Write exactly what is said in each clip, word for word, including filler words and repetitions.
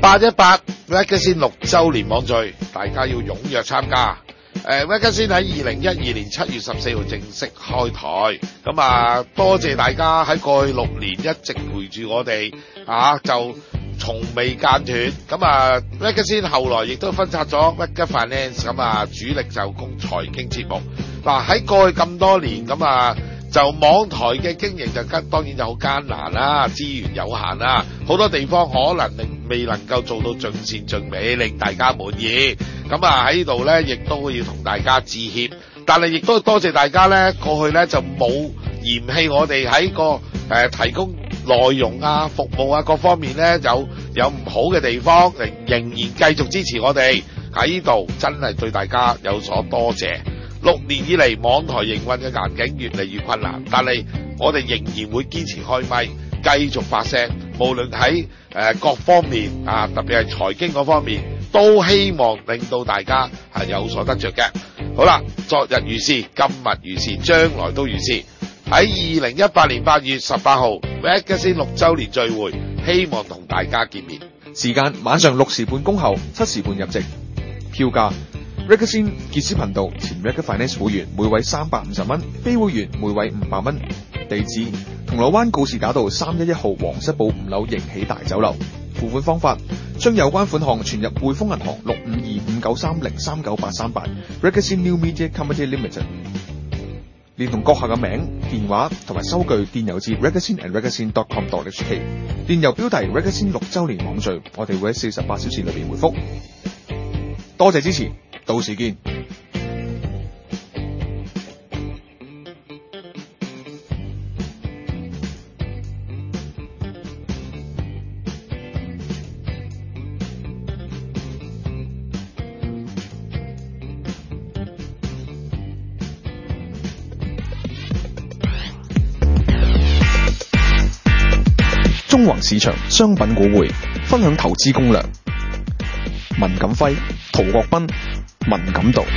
八一八 Magazine 六週年網聚，大家要踴躍參加。誒 Magazine 喺二零一二年七月十四號正式開台，咁啊多謝大家喺過去六年一直陪住我哋啊，就從未間斷。咁啊 Magazine 後來亦都分拆咗 Mega Finance， 咁啊主力就供財經節目。嗱喺過去咁多年，咁啊就網台嘅經營就跟當然就好艱難啦，資源有限啦，好多地方可能令未能夠做到盡善盡美，令大家滿意。咁啊喺呢度呢，亦都要同大家致歉，但係亦都多謝大家呢，過去呢就冇嫌棄我哋喺個誒、呃、提供內容啊、服務啊各方面呢有有唔好嘅地方，仍仍然繼續支持我哋喺呢度，真係對大家有所多謝。六年以嚟，網台營運嘅環境越嚟越困難，但係我哋仍然會堅持開咪，繼續發聲。無論喺誒、呃、各方面啊，特別係財經嗰方面，都希望令到大家係有所得着嘅。好啦，昨日如是，今日如是，將來都如是。喺二零一八年八月十八號 Magazine 六週年聚會，希望同大家見面。 時間晚上六時半恭候，七時半入席。票價Magazine 傑斯頻道前 Mega Finance 會員每位三百五十蚊，非會員每位五百蚊。地址銅鑼灣告士打道三一一號皇室堡五樓迎喜大酒樓。付款方法將有關款項存入匯豐銀行六五二五九三零三九八三八 Magazine New Media Company Limited， 連同閣下嘅名、電話同埋收據電郵至 magazine and magazine dot com dot h k， 電郵標題 Magazine 六週年網聚，我哋會喺四十八小時裏邊回覆。多謝支持，到時見。中環市場商品股匯分享投資攻略，文錦輝、陶國斌、文錦道。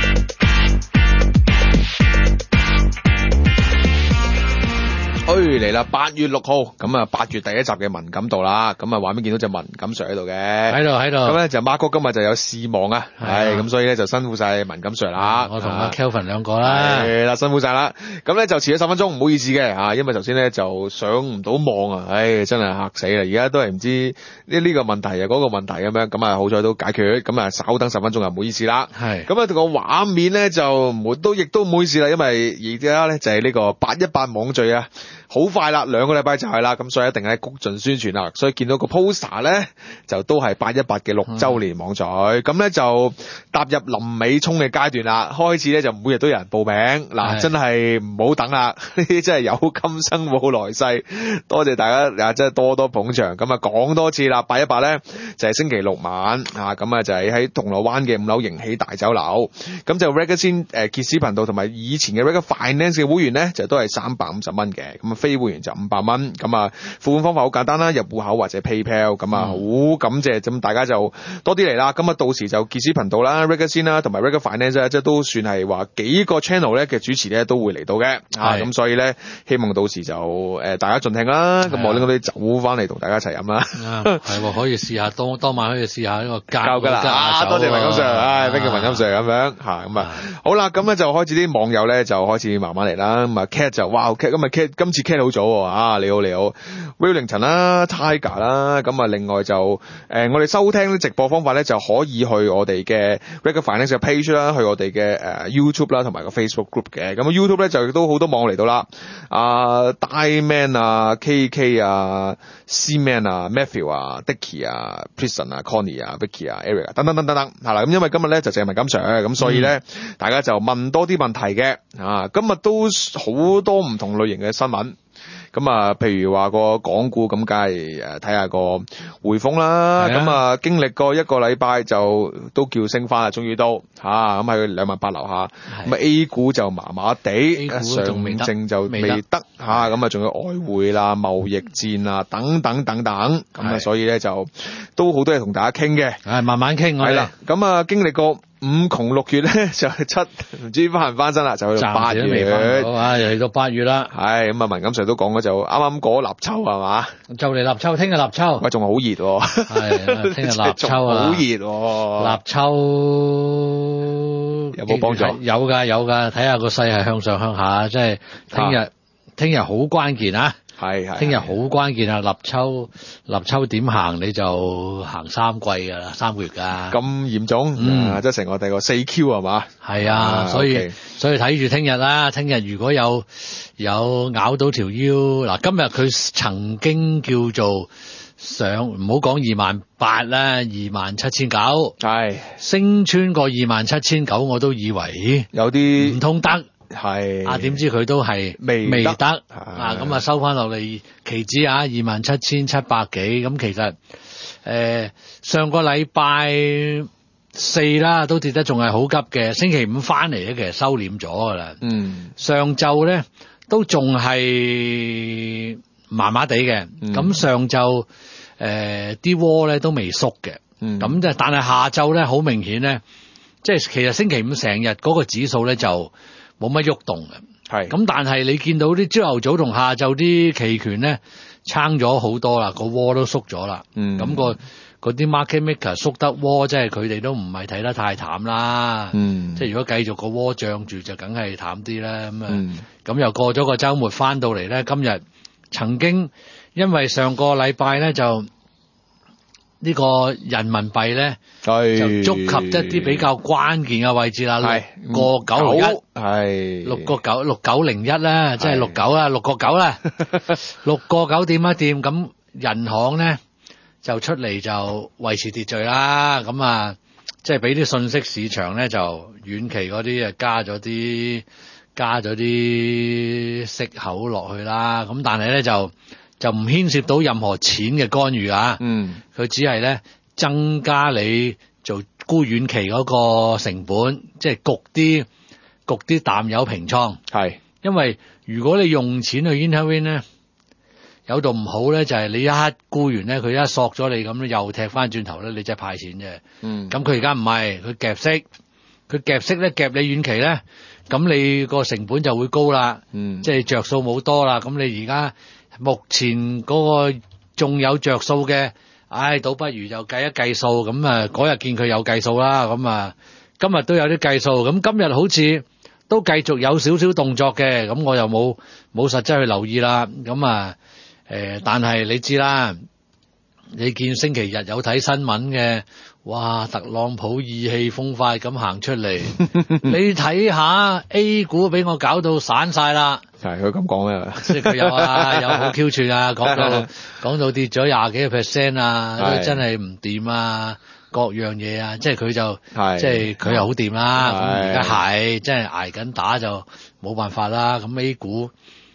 去嚟啦！八月六號咁啊，八月第一集嘅文錦道啦，咁啊畫面見到隻文錦 Sir 喺度嘅， 喺度喺度。 咁咧就 Mark 哥今日就有事忙啊，係咁所以咧就辛苦晒文錦 Sir 啦。 我同阿 Kelvin 兩個啦， 係啦，辛苦晒啦。咁咧就遲咗十分鐘，唔好意思嘅嚇，因為頭先咧就上唔到網啊，唉真係嚇死啦！而家都係唔知呢呢個問題啊嗰個問題咁樣，咁啊好彩都解決，咁啊稍等十分鐘啊唔好意思啦。係咁啊個畫面咧就冇都亦都唔好意思啦，因為而家咧就係呢個八一八網聚啊。好快啦，兩個禮拜就係啦，咁所以一定係谷盡宣傳啦。所以見到個 poster 咧，就都係八一八嘅六週年網聚，咁咧、嗯、就踏入臨尾衝嘅階段啦。開始咧就每日都有人報名，嗱真係唔好等啦，呢啲真係有今生冇來世。多謝大家啊，真係多多捧場。咁啊講多次啦，八一八咧就係、是、星期六晚啊，咁啊就係喺銅鑼灣嘅五樓迎喜大酒樓。咁就 Magazine 誒傑斯頻道同埋以前嘅 Mega Finance 嘅會員咧，就都係三百五十蚊嘅。咁啊非會員就五百蚊，咁啊付款方法好簡單啦，入戶口或者 PayPal， 咁啊好感謝，咁大家就多啲嚟啦。咁啊到時就傑斯頻道啦、Magazine 啦，同埋 Mega Finance 即係都算係話幾個 channel 咧嘅主持咧都會嚟到嘅，啊咁所以咧希望到時就誒、呃、大家盡興啦。咁我拎嗰啲酒翻嚟同大家一齊飲啦。 係可以試下當當晚可以試下呢個教噶啦，多謝文錦 Sir， 唉，thank you文錦 Sir 咁樣吓，咁啊好啦，咁咧就開始啲網友咧就開始慢慢嚟啦。咁啊 Cat 就哇 Cat 咁啊 Cat 今次 Cat 好早啊！你好，你好 ，Wellington 啦 ，Tiger 啦，咁啊，另外就誒、呃，我哋收聽啲直播方法咧，就可以去我哋嘅 Mega Finance 嘅 page 啦，去我哋嘅誒 YouTube 啦，同埋個 Facebook group 嘅。咁 YouTube 咧就都好多網嚟到啦，啊 Dieman 啊 ，K K 啊 ，C-Man 啊 ，Matthew 啊 ，Dicky 啊 ，Prison 啊 ，Connie 啊 ，Vicky 啊 ，Eric 啊，等等等等等，係啦。咁因為今日咧就淨係文錦 Sir，咁所以咧、嗯、大家就問多啲問題嘅，啊，今日都好多唔同類型嘅新聞。咁啊，譬如話個港股咁，梗係誒睇下個匯豐啦。咁啊，啊，經歷過一個禮拜就都叫升翻啦，終於都嚇咁喺兩萬八樓下。咁啊 A 股就麻麻地，上證就未得嚇。咁啊，仲有外匯啦、貿易戰啊等等等等。咁啊，所以咧就都好多嘢同大家傾嘅。 係慢慢傾我哋。係啦， 咁啊，經歷過五窮六月咧就七唔知翻唔翻身啦，就去到八暫時都未翻月。 到啊，又嚟到八月啦。 係咁啊，文錦 Sir 都講咗就啱啱過立秋係嘛？ 就嚟立秋，聽日立秋。 喂，仲係好熱喎。 係，聽日立秋啊。 好熱喎。 立秋有冇幫助？ 有㗎有㗎，睇下個勢係向上向下，即係聽日聽日好關鍵啊！ 係係。 聽日好關鍵啊！立秋立秋點行你就行三季㗎啦，三個月㗎。 咁嚴重？ 嗯啊，即係成個第個四 Q 係嘛？ 係啊， 啊所以 OK 所以睇住聽日啦。聽日如果有有咬到條腰，嗱今日佢曾經叫做上唔好講二萬八啦，二萬七千九， 係升穿過二萬七千九，我都以為咦有啲唔通得。 係啊，點知佢都係未未得得啊！咁啊收翻落嚟期指啊，二萬七千七百幾。咁其實誒、呃、上個禮拜四啦，都跌得仲係好急嘅。星期五翻嚟咧，其實收斂咗噶啦。 嗯上晝咧都仲係麻麻地嘅。咁、 嗯上晝誒啲窩咧都未縮嘅。 嗯咁即係但係下晝咧好明顯咧，即係其實星期五成日嗰個指數咧就冇乜喐動嘅， 係咁但係你見到啲朝頭早同下晝啲期權咧撐咗好多啦，個窩都縮咗啦。 嗯咁、個嗰啲 market maker 縮得窩，即係佢哋都唔係睇得太淡啦。 嗯即係如果繼續個窩漲住，就梗係淡啲啦。咁啊， 嗯咁、又過咗個週末翻到嚟咧，今日曾經因為上個禮拜咧就呢個人民幣咧。就係觸及一啲比較關鍵嘅位置啦， 係六個九毫一， 係六個九六九零一啦，即係六九啦，六個九啦，六個九點一掂，咁人行咧就出嚟就維持秩序啦，咁啊，即係俾啲信息市場咧就遠期嗰啲啊加咗啲加咗啲息口落去啦，咁但係咧就就唔牽涉到任何錢嘅干預啊， 嗯佢只係咧。增加你做沽遠期嗰個成本，即係焗啲焗啲淡友平倉。 係因為如果你用錢去 intervene 咧，有度唔好咧，就係、是、你一沽完咧，佢一索咗你咁，又踢翻轉頭咧，你即係派錢啫。 嗯咁佢而家唔係，佢夾息，佢夾息咧夾你遠期咧，咁你個成本就會高啦。 嗯即係着數冇多啦。咁你而家目前嗰個仲有着數嘅。唉，倒不如就計一計數，咁啊嗰日見佢有計數啦，咁啊今日都有啲計數，咁今日好似都繼續有少少動作嘅，咁我又冇冇實質去留意啦，咁啊誒，但係你知啦，你見星期日有睇新聞嘅，哇，特朗普意氣風發咁行出嚟，你睇下 A 股俾我搞到散晒啦。 係佢咁講咩？ 即係佢有啊，有好 Q 串啊，講到講到跌咗廿幾個 percent 啊， 係都真係唔掂啊，各樣嘢啊，即係佢就係即係佢又好掂啦，咁係而家係即係捱緊打就冇辦法啦。咁 A 股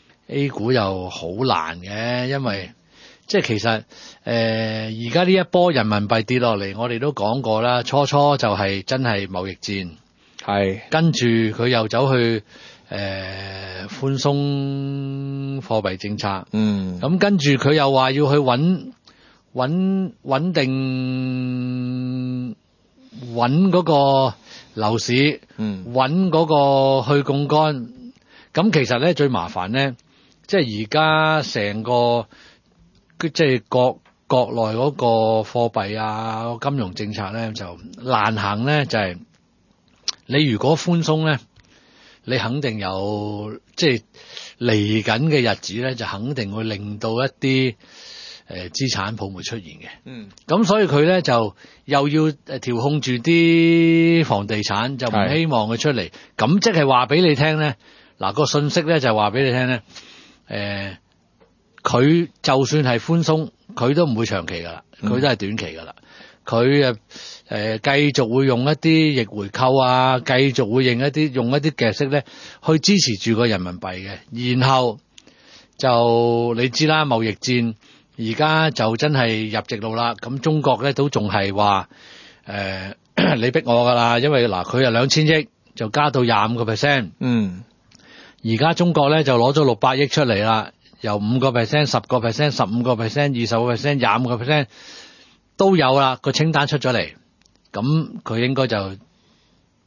A 股又好難嘅，因為即係其實誒而家呢一波人民幣跌落嚟，我哋都講過啦，初初就係真係貿易戰， 係跟住佢又走去。誒、呃、寬鬆貨幣政策， 嗯咁跟住佢又話要去穩穩穩定穩嗰個樓市， 嗯穩嗰個去槓桿。咁其實咧最麻煩咧，即係而家成個即係國國內嗰個貨幣啊金融政策咧就難行咧，就係、是、你如果寬鬆咧。你肯定有即係嚟緊嘅日子咧，就肯定會令到一啲誒、呃、資產泡沫出現嘅。 嗯， 咁所以佢咧就又要誒調控住啲房地產，就唔希望佢出嚟。咁即係話俾你聽咧，嗱、個信息咧就話俾你聽咧，誒、呃、佢就算係寬鬆，佢都唔會長期噶啦，佢都係短期噶啦。佢誒誒繼續會用一啲逆回購啊，繼續會用一啲用一啲夾息咧去支持住個人民幣嘅，然後就你知啦，貿易戰而家就真係入直路啦。咁中國咧都仲係話誒你逼我噶啦，因為嗱佢有兩千億就加到廿五個 percent， 嗯， 而家中國咧就攞咗六百億出嚟啦，由五個 percent、十個 percent、十五個 percent、二十個 percent、廿五個 percent。都有啦，個清單出咗嚟，咁佢應該就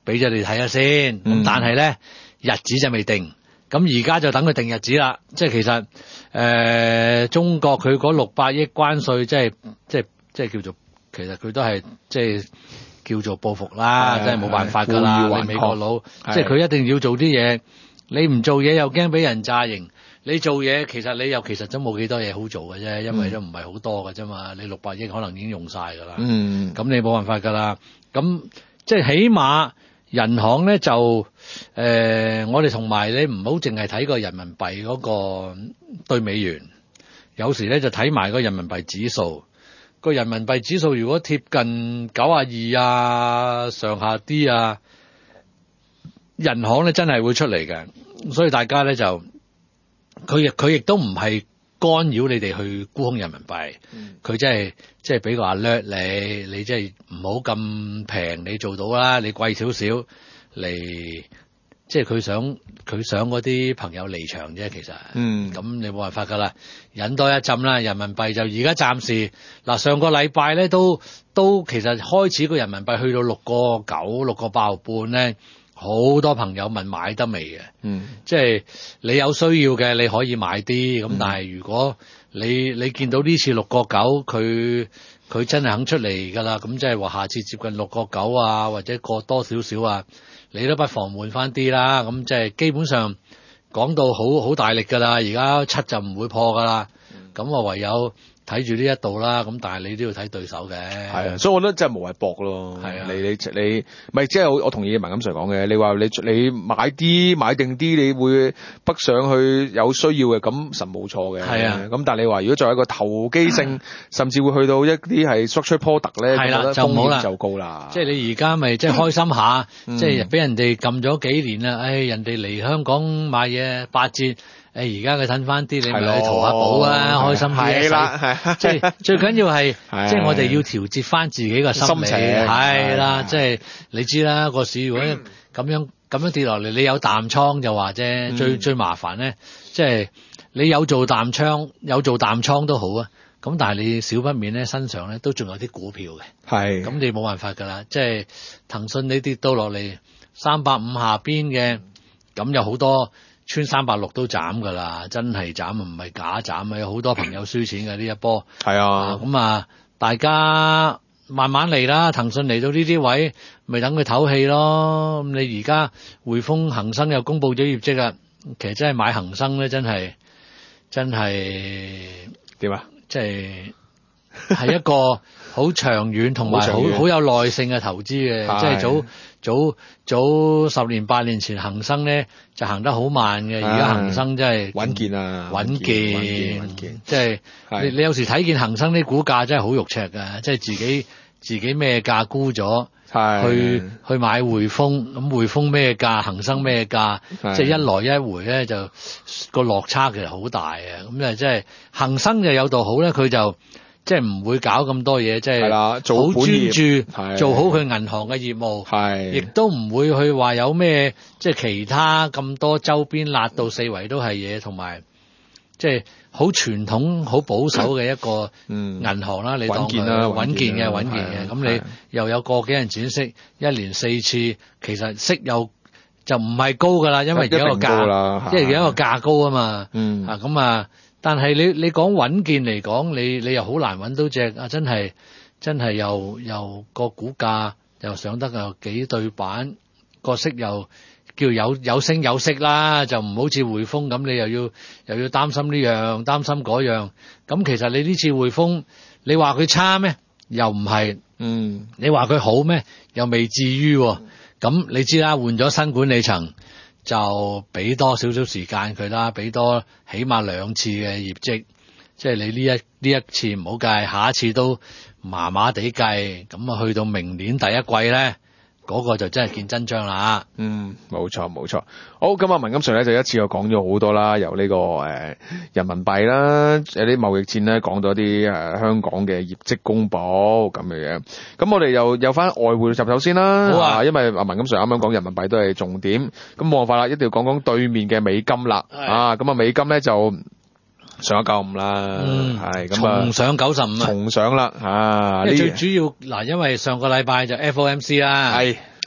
俾咗你睇下先。咁、 嗯但係咧日子就未定，咁而家就等佢定日子啦。即係其實誒、呃、中國佢嗰六百億關稅，即係即係即係叫做，其實佢都係即係叫做報復啦， 係即係冇辦法㗎啦。 故意還你美國佬， 係即係佢一定要做啲嘢，你唔做嘢又驚俾人炸營。你做嘢其實你又其實都冇幾多嘢好做嘅啫，因為都唔係好多嘅啫嘛。你六百億可能已經用晒㗎啦。 嗯， 咁你冇辦法㗎啦。咁即係起碼人行咧就誒、呃，我哋同埋你唔好淨係睇個人民幣嗰個對美元，有時咧就睇埋個人民幣指數。個人民幣指數如果貼近九啊二啊上下啲啊，人行咧真係會出嚟嘅。所以大家咧就佢亦佢亦都唔係干擾你哋去沽空人民幣，佢真係即係俾個 alert 你，你即係唔好咁平，你做到啦，你貴少少嚟，即係佢想佢想嗰啲朋友離場啫，其實， 嗯， 咁你冇辦法噶啦，忍多一陣啦，人民幣就而家暫時嗱上個禮拜咧都都其實開始個人民幣去到六個九六個八毫半咧。好多朋友問買得未嘅， 嗯， 即係你有需要嘅你可以買啲，咁、嗯、但係如果你你見到呢次六個九，佢佢真係肯出嚟㗎啦，咁即係話下次接近六個九啊，或者過多少少啊，你都不妨換翻啲啦，咁即係基本上講到好好大力㗎啦，而家七就唔會破㗎啦，咁我、嗯、唯有睇住呢一度啦，咁但係你都要睇對手嘅。 係啊，所以我覺得真係無謂搏咯。 係啊， 你你你，咪即係我我同意文錦 Sir 講嘅。你話你你買啲買定啲，你會北上去有需要嘅，咁實冇錯嘅。 係啊， 咁但係你話如果作為一個投機性，甚至會去到一啲係 structure product 咧， 係啦， 就冇啦， 就高啦。 即係你而家咪即係開心下， 嗯、 即係俾人哋撳咗幾年啦，唉、哎，人哋嚟香港買嘢八折。誒而家佢褪翻啲，你咪去淘下寶啊，開心啲。係啦，即係最緊要係，即係我哋要調節翻自己個心理。係啦，即係你知啦，個市如果咁樣咁樣跌落嚟，你有淡倉就話啫。最最麻煩咧，即係你有做淡倉，有做淡倉都好啊。咁但係你少不免咧，身上咧都仲有啲股票嘅。係。咁你冇辦法㗎啦，即係騰訊你跌到落嚟三百五下邊嘅，咁有好多。穿三百六都斬㗎啦，真係斬唔係假斬啊！有好多朋友輸錢嘅呢一波。係啊，咁啊，大家慢慢嚟啦。騰訊嚟到呢啲位，咪等佢唞氣咯。咁你而家匯豐、恒生又公佈咗業績啦，其實真係買恒生咧，真係真係點啊？即係係一個好長遠同埋好好有耐性嘅投資嘅，即係早。早早十年八年前恒生咧就行得好慢嘅，而家恒生真係穩健啊，穩健，穩健，即係你你有時睇見恒生啲股價真係好肉赤㗎，即係自己自己咩價沽咗，去去買匯豐，咁匯豐咩價，恒生咩價，即係一來一回咧就個落差其實好大啊，咁啊即係恒生就有度好咧，佢就。即係唔會搞咁多嘢，即係好專注做好佢銀行嘅業務，亦都唔會去話有咩即係其他咁多周邊辣到四圍都係嘢，同埋即係好傳統、好保守嘅一個銀行啦。嗯、你當佢穩健嘅、穩健嘅，咁你又有個幾人轉息，一年四次，其實息又就唔係高㗎啦，因為而家個價，因為而家個價高啊嘛。嗯、啊咁啊。但係你你講穩健嚟講，你你又好難揾到隻啊！真係真係又又個股價又上得又幾對板，個息又叫有有升有息啦，就唔好似匯豐咁，你又要又要擔心呢樣擔心嗰樣。咁其實你呢次匯豐，你話佢差咩？又唔係。嗯。你話佢好咩？又未至於。咁你知啦，換咗新管理層。就俾多少少時間佢啦，俾多起碼兩次嘅業績，即係你呢一呢一次唔好計，下一次都麻麻地計，咁啊去到明年第一季咧，嗰、那個就真係見真章啦。嗯，冇錯冇錯。好，今日文錦 Sir 咧就一次又講咗好多啦，由呢、這個誒、呃、人民幣啦，有啲貿易戰咧講咗啲誒香港嘅業績公佈咁嘅樣。咁我哋又有翻外匯入手先啦。好啊，因為文錦 Sir 啱啱講人民幣都係重點，咁冇辦法啦，一定要講講對面嘅美金啦。啊，咁啊美金咧就上咗九五啦，係咁啊，重上九十五啊，重上啦啊！呢最主要嗱，因為上個禮拜就 F O M C 啦，係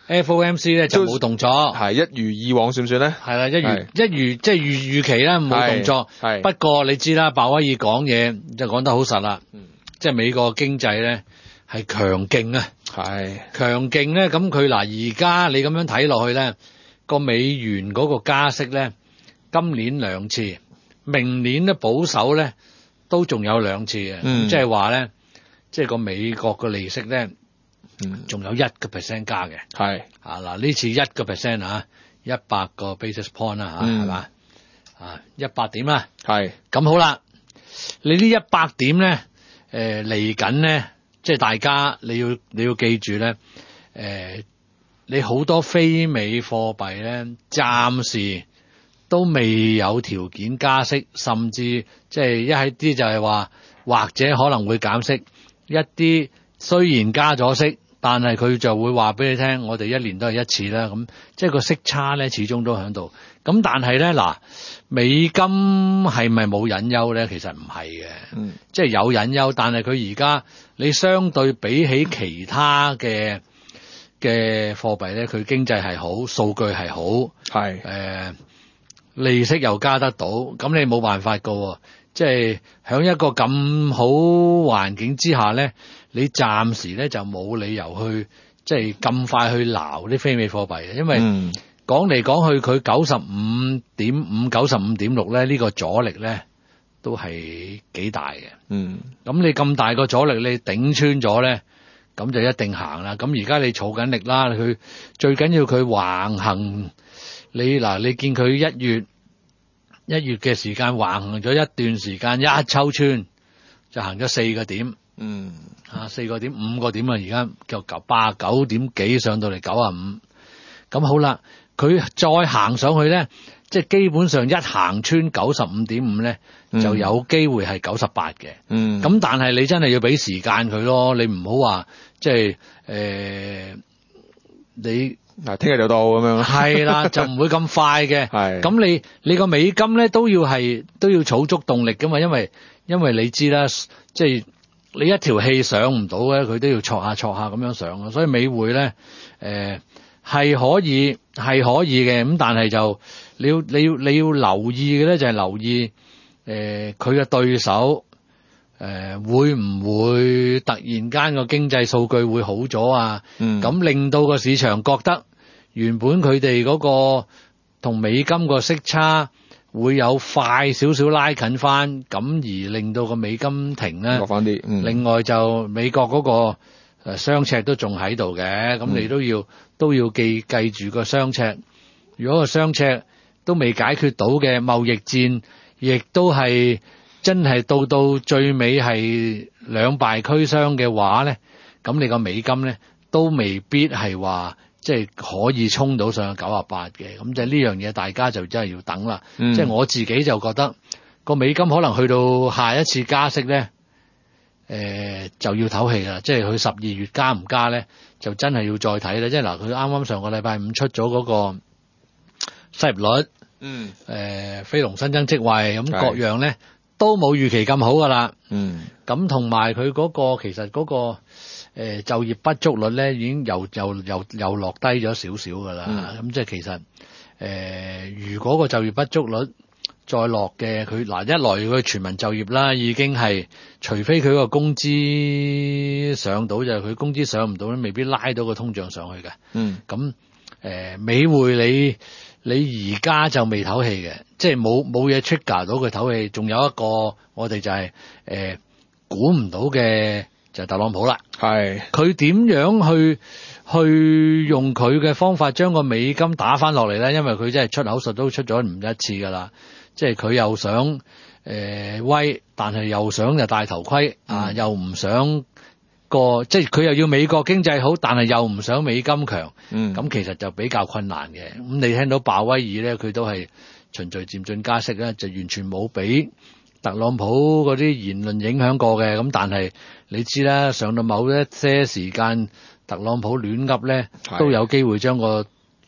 F O M C 咧就冇動作， 係一如以往算唔算咧？ 係啦，一如係一如即係預預期咧冇動作。 係不過你知啦，鮑威爾講嘢就講得好實啦， 嗯即係美國經濟咧係強勁啊， 係強勁咧咁佢嗱而家你咁樣睇落去咧，個美元嗰個加息咧，今年兩次，明年咧保守咧都仲有兩次嘅， 嗯即係話咧，即係個美國嘅利息咧。 嗯仲有一個 percent 加嘅， 係啊嗱呢次一個 percent 啊，一百個 basis point 啦嚇， 嗯係嘛啊一百點啦， 係咁好啦，你呢一百點咧，誒嚟緊咧，即係大家你要你要記住咧，誒、呃、你好多非美貨幣咧，暫時都未有條件加息，甚至即係一係啲就係話或者可能會減息，一啲雖然加咗息。但係佢就會話俾你聽，我哋一年都係一次啦，咁即係個息差咧，始終都喺度。咁但係咧，嗱，美金係咪冇隱憂咧？其實唔係嘅， 嗯， 即係有隱憂，但係佢而家你相對比起其他嘅嘅貨幣咧，佢經濟係好，數據係好， 係誒利息又加得到，咁你冇辦法噶喎。即係喺一個咁好環境之下咧，你暫時咧就冇理由去即係咁快去撈啲非美貨幣嘅，因為講嚟講去佢九十五點五、九十五點六咧，呢個阻力咧都係幾大嘅。 嗯， 咁你咁大個阻力，你頂穿咗咧，咁就一定行啦。咁而家你儲緊力啦，佢最緊要佢橫行。你嗱，你見佢一月。一月嘅時間橫行咗一段時間，一抽穿就行咗四個點， 嗯， 啊四個點五個點啊，而家就九八九點幾上到嚟九啊五，咁好啦，佢再行上去咧，即係基本上一行穿九十五點五咧，就有機會係九十八嘅， 嗯， 咁但係你真係要俾時間佢咯，你唔好話即係誒、呃、你。 嗱，聽日就到咁樣， 係啦，就唔會咁快嘅。 係咁你你個美金咧都要係都要儲足動力噶嘛，因為因為你知啦，即係你一條氣上唔到咧，佢都要挫下挫下咁樣上啊。所以美匯咧，誒係可以係可以嘅，咁但係就你要你要你要留意嘅咧，就係留意誒佢嘅對手誒會唔會突然間個經濟數據會好咗啊？ 嗯， 咁令到個市場覺得。原本佢哋嗰個同美金個息差會有快少少拉近翻，咁而令到個美金停咧落翻啲。嗯、 另外就美國嗰個誒雙赤都仲喺度嘅，咁你都要、嗯、都要記記住個雙赤。如果個雙赤都未解決到嘅貿易戰，亦都係真係到到最尾係兩敗俱傷嘅話咧，咁你個美金咧都未必係話。即係可以衝到上九啊八嘅，咁就呢樣嘢大家就真係要等啦。 嗯、 即係我自己就覺得個美金可能去到下一次加息咧，誒、呃、就要唞氣啦。即係佢十二月加唔加咧，就真係要再睇啦。即係嗱，佢啱啱上個禮拜五出咗嗰個失業率， 嗯，誒、 呃、非農新增職位咁各樣咧都冇預期咁好噶啦。 嗯， 咁同埋佢嗰個其實嗰、嗰個。誒、呃、就業不足率咧已經又又又又落低咗少少㗎啦，咁、嗯、即係其實誒、呃、如果個就業不足率再落嘅，佢嗱一來佢全民就業啦，已經係除非佢個工資上到，就係佢工資上唔到咧，未必拉到個通脹上去嘅。嗯，咁誒、呃、美匯你你而家就未唞氣嘅，即係冇冇嘢 trigger 到佢唞氣，仲有一個我哋就係誒估唔到嘅。就特朗普啦，係佢點樣去去用佢嘅方法將個美金打翻落嚟咧？因為佢真係出口術都出咗唔一次噶啦，即係佢又想誒、呃、威，但係又想就戴頭盔、嗯、啊，又唔想個即係佢又要美國經濟好，但係又唔想美金強，嗯，咁其實就比較困難嘅。咁你聽到鮑威爾咧，佢都係循序漸進加息咧，就完全冇俾特朗普嗰啲言論影響過嘅，咁但係你知啦，上到某一些時間，特朗普亂噏咧，都有機會將個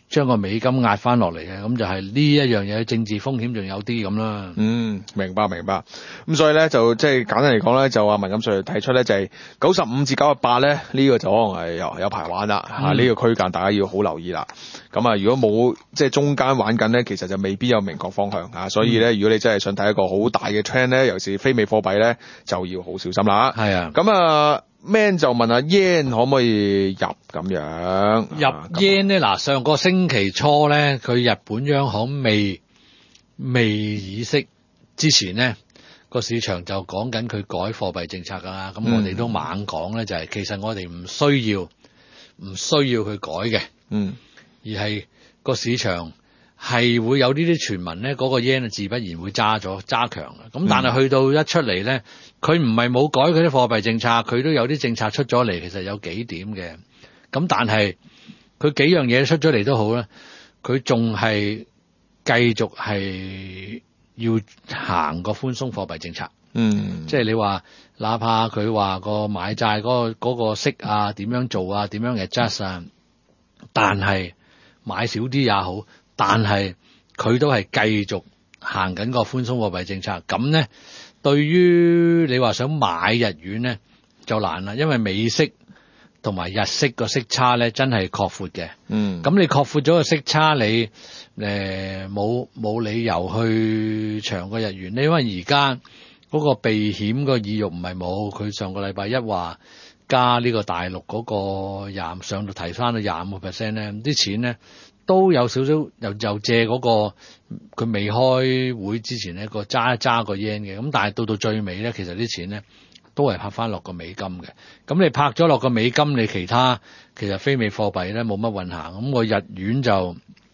將個美金壓翻落嚟嘅，咁就係呢一樣嘢政治風險仲有啲咁啦。 嗯，明白明白。咁所以咧就即係簡單嚟講咧，就話文錦上提出咧就係九十五至九十八咧呢、呢個就可能係有有排玩啦嚇，呢、 嗯呢個區間大家要好留意啦。咁啊，如果冇即係中間玩緊咧，其實就未必有明確方向啊。所以咧，如果你真係想睇一個好大嘅 trend 咧，尤其是非美貨幣咧，就要好小心啦。 係啊， 咁啊。Man 就問阿 yen 可唔可以入咁樣？ 入 yen 咧，嗱上個星期初咧，佢日本央行未未議息之前咧，個市場就講緊佢改貨幣政策㗎啦。咁、嗯、我哋都猛講咧，就係、是、其實我哋唔需要唔需要去改嘅， 嗯， 而係個市場係會有呢啲傳聞咧，嗰、那個 yen 自不然會揸咗揸強嘅。咁但係去到一出嚟咧。佢唔係冇改佢啲貨幣政策，佢都有啲政策出咗嚟，其實有幾點嘅。咁但係佢幾樣嘢出咗嚟都好啦，佢仲係繼續係要行個寬鬆貨幣政策。 嗯， 即係你話，哪怕佢話個買債嗰、嗰個嗰個息啊，點樣做啊，點樣 adjust 啊，但係買少啲也好，但係佢都係繼續行緊個寬鬆貨幣政策。咁咧。對於你話想買日元咧就難啦，因為美息同埋日息個息差咧真係擴闊嘅。 嗯， 咁你擴闊咗個息差，你誒冇冇理由去長個日元咧？因為而家嗰個避險個意欲唔係冇，佢上個禮拜一話加呢個大陸嗰個廿上到提翻到廿五個 percent 咧，啲錢咧。都有少少又又借嗰、那個佢未開會之前咧個揸一揸個 yen 嘅，咁但係到到最尾咧，其實啲錢咧都係拍翻落個美金嘅。咁你拍咗落個美金，你其他其實非美貨幣咧冇乜運行，咁個日元就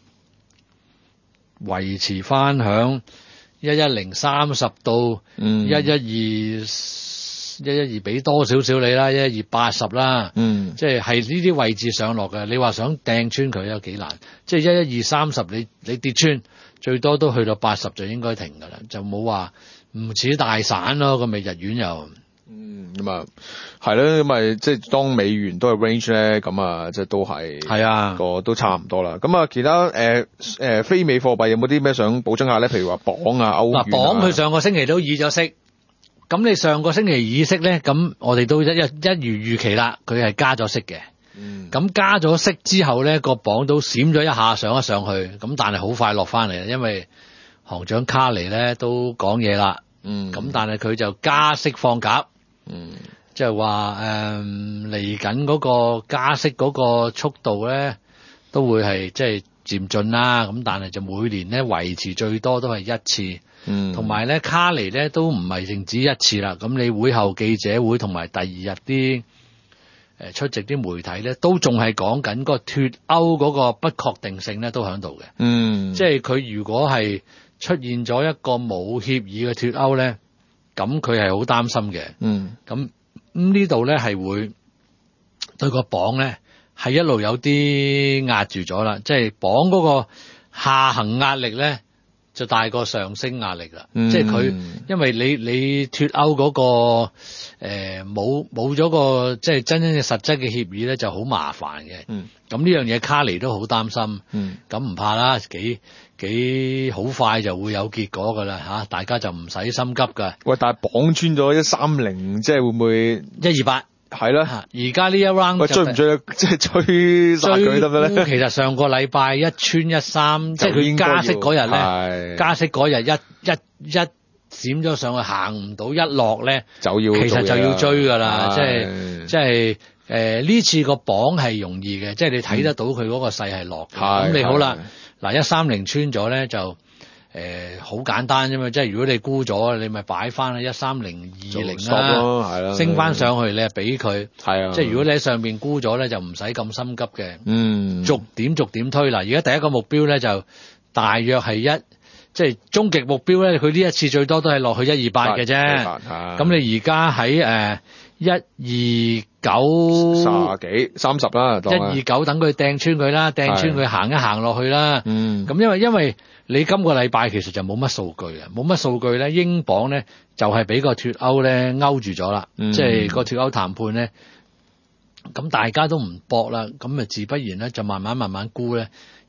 維持翻響一一零三十到一一二。一一二俾多少少你啦，一一二八十啦， 嗯， 即係係呢啲位置上落嘅。你話想掟穿佢有幾難？即係一一二三十，你你跌穿最多都去到八十就應該停噶啦，就冇話唔似大散咯。咁咪日元又嗯咁啊，係咯，咁咪即係當美元都係 range 咧，咁啊即係都係係啊個都差唔多啦。咁啊，其他誒誒、呃、非美貨幣有冇啲咩想補充下咧？譬如話鎊啊、歐元啊， 嗱，鎊佢上個星期都議咗息。咁你上個星期議息咧，咁我哋都一一一如預期啦，佢係加咗息嘅。 嗯， 咁加咗息之後咧，個鎊都閃咗一下上一上去，咁但係好快落翻嚟，因為行長卡尼咧都講嘢啦。 嗯， 咁但係佢就加息放鴿。 嗯， 即係話誒嚟緊嗰個加息嗰個速度咧，都會係即係漸進啦。咁但係就每年咧維持最多都係一次。 嗯， 同埋咧，卡尼咧都唔係淨止一次啦。咁你會後記者會同埋第二日啲誒出席啲媒體咧，都仲係講緊個脫歐嗰個不確定性咧，都喺度嘅。 嗯， 即係佢如果係出現咗一個冇協議嘅脫歐咧，咁佢係好擔心嘅。 嗯， 咁咁呢度咧係會對個鎊咧係一路有啲壓住咗啦。即係鎊嗰個下行壓力咧。就大過上升壓力啦， 嗯、 即係佢，因為你你脫歐嗰、那個誒冇冇咗個即係真真嘅實質嘅協議咧，就好麻煩嘅。 嗯， 咁呢樣嘢卡尼都好擔心。 嗯，咁唔怕啦，幾幾好快就會有結果噶啦嚇，大家就唔使心急噶。 喂，但係綁穿咗一三零，即係會唔會一二八？ 係啦， 而家呢一 round 喂追唔追？即係追殺佢得唔得咧？ 其實上個禮拜一穿一三，即係佢加息嗰日咧，加息嗰日一一一閃咗上去，行唔到一落咧， 就要其實就要追噶啦，即係即係誒呢次個榜係容易嘅，即係你睇得到佢嗰個勢係落嘅。咁你好啦，嗱一三零穿咗咧就。誒好、呃、簡單啫嘛，即係如果你沽咗，你咪擺翻啦一三零二零啦， 係啦， 升翻上去你係俾佢， 係啊， 即係如果你喺上邊沽咗咧，就唔使咁心急嘅， 嗯，逐點逐點推啦。而家第一個目標咧就大約係一，即係終極目標咧，佢呢一次最多都係落去一二八嘅啫。咁你而家喺誒一二九卅幾三十啦， 一二九等佢掟穿佢啦，掟穿佢行一行落去啦。 嗯， 咁因為因為你今個禮拜其實就冇乜數據啊，冇乜數據咧，英鎊咧就係俾個脫歐咧勾住咗啦， 嗯、 即係個脫歐談判咧，咁大家都唔搏啦，咁啊自不然咧就慢慢慢慢沽咧，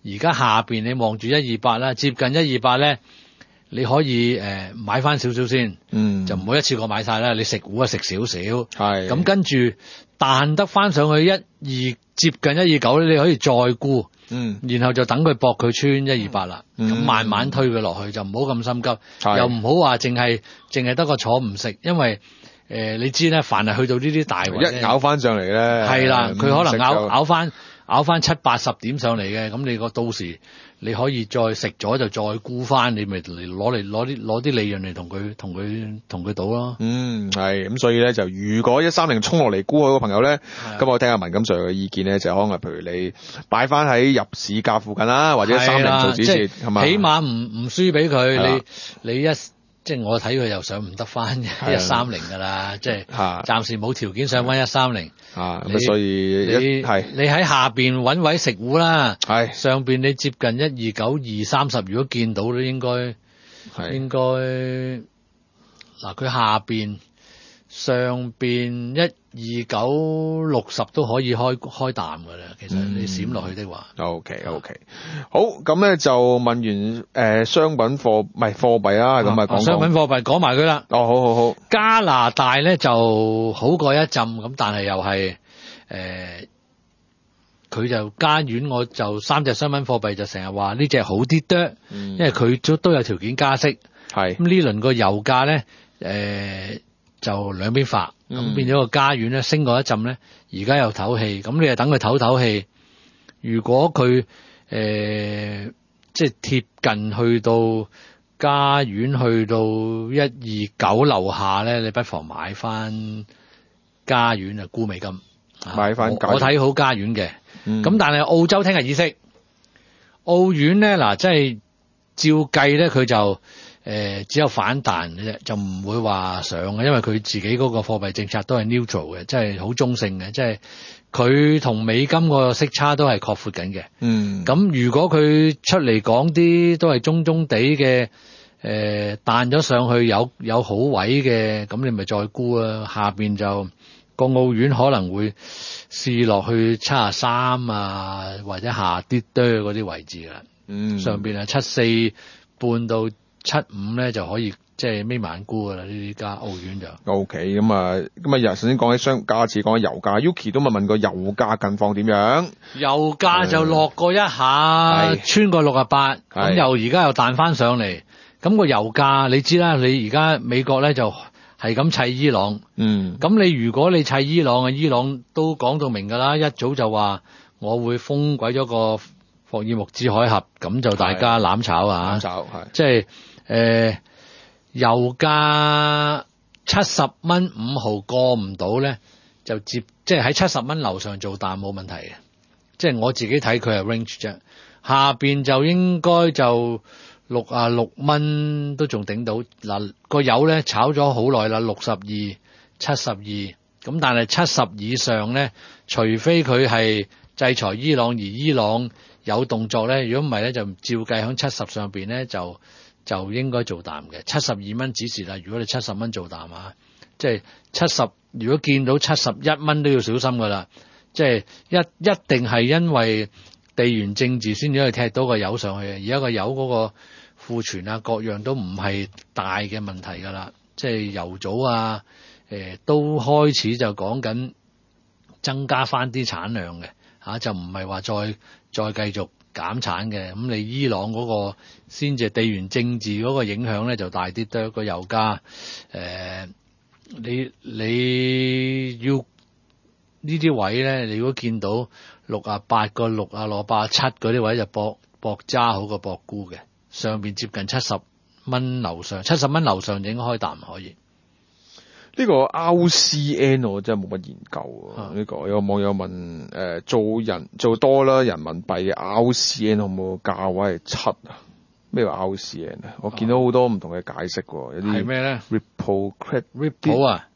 而家下邊你望住一二八啦，接近一二八咧，你可以誒、呃、買翻少少先， 嗯， 就唔好一次過買晒啦。你食糊啊食少少， 係咁跟住彈得翻上去一二接近一二九咧，你可以再沽。 嗯， 然後就等佢搏佢穿一二八啦，咁、 嗯、 慢慢推佢落去，就唔好咁心急， 係又唔好話淨係淨係得個坐唔食，因為誒、呃、你知咧，凡係去到呢啲大位一咬翻上嚟咧， 係啦，佢可能咬就咬翻咬翻七八十點上嚟嘅，咁你個到時你可以再食咗就再沽翻，你咪嚟攞嚟攞啲攞啲利潤嚟同佢同佢同佢賭咯。 嗯，係咁，所以咧就如果一三零衝落嚟沽佢個朋友咧，咁我聽下文錦 Sir 嘅意見咧，就可能譬如你擺翻喺入市價附近啦，或者三零做止蝕，係嘛？ 起碼唔唔輸俾佢，你你一。即係我睇佢又上唔得翻一三零㗎啦，即係暫時冇條件上翻一三零。 啊，咁所以你係你喺下邊揾位食糊啦， 係上邊你接近一二九二三十，如果見到咧應該應該嗱佢下邊上邊一二九六十都可以開開淡㗎啦。其實你閃落去的話、 嗯、，OK OK，好咁咧就問完誒、呃、商品貨唔係貨幣啦，咁啊講商品貨幣講埋佢啦。 哦，好好好。 加拿大咧就好過一陣咁，但係又係誒佢就加元，我就三隻商品貨幣就成日話呢隻好啲多， 嗯、 因為佢都都有條件加息。 係咁呢輪個油價咧誒就兩邊發。咁、嗯、變咗個加元咧升過一陣咧，而家又唞氣，咁你就等佢唞唞氣。如果佢誒、呃、即係貼近去到加元去到一二九樓下咧，你不妨買翻加元啊，沽美金。 買翻加元。 我睇好加元嘅。咁、 嗯、 但係澳洲聽日議息，澳元咧嗱，即係照計咧佢就。誒、呃、只有反彈嘅啫，就唔會話上嘅，因為佢自己嗰個貨幣政策都係 neutral 嘅，即係好中性嘅，即係佢同美金個息差都係擴闊緊嘅。嗯，咁如果佢出嚟講啲都係中中地嘅，誒、呃、彈咗上去有有好位嘅，咁你咪再沽啊。下邊就個澳元可能會試落去七十三啊，或者下跌多嗰啲位置啦。嗯，上邊係七四半到七五咧就可以即係眯埋眼沽噶啦，呢啲加澳元就 O K 咁啊，咁啊，日首先講起商價次，講起油價 ，Yuki 都咪問過油價近況點樣？ 油價就落過一下，穿過六啊八，咁又而家又彈翻上嚟。咁個油價你知啦，你而家美國咧就係咁砌伊朗，嗯，咁你如果你砌伊朗啊，伊朗都講到明噶啦，一早就話我會封鬼咗個霍爾木茲海峽，咁就大家攬炒啊，攬炒係，即係。誒、呃，油價七十蚊五毫過唔到咧，就接即係喺七十蚊樓上做淡冇問題嘅。即係我自己睇佢係 range 啫，下邊就應該就六啊六蚊都仲頂到。嗱、個油咧炒咗好耐啦，六十二、七十二，咁但係七十以上咧，除非佢係制裁伊朗，而伊朗有動作咧，如果唔係咧，就照計響七十上邊咧就。就應該做淡嘅，七十二蚊指示啦。如果你七十蚊做淡啊，即係七十，如果見到七十一蚊都要小心噶啦。即係一一定係因為地緣政治先至可以踢到個油上去嘅。而家個油嗰個庫存啊，各樣都唔係大嘅問題噶啦。即係油組啊，誒、呃、都開始就講緊增加翻啲產量嘅嚇、啊，就唔係話再再繼續減產嘅。咁你伊朗嗰個先至地緣政治嗰個影響咧就大啲多個油價。誒、呃，你你要呢啲位咧，你如果見到六啊八個六啊六八七嗰啲位就搏搏揸好過搏沽嘅，上邊接近七十蚊樓上，七十蚊樓上就應該開淡可以。 呢個 R C N 我真係冇乜研究啊！呢、這個有個網友問誒、呃、做人做多啦人民幣嘅 R C N 可唔可價位係七啊？咩話 R C N 啊？我見到好多唔同嘅解釋喎，有啲係咩咧 ？Ripple Credit Ripple 啊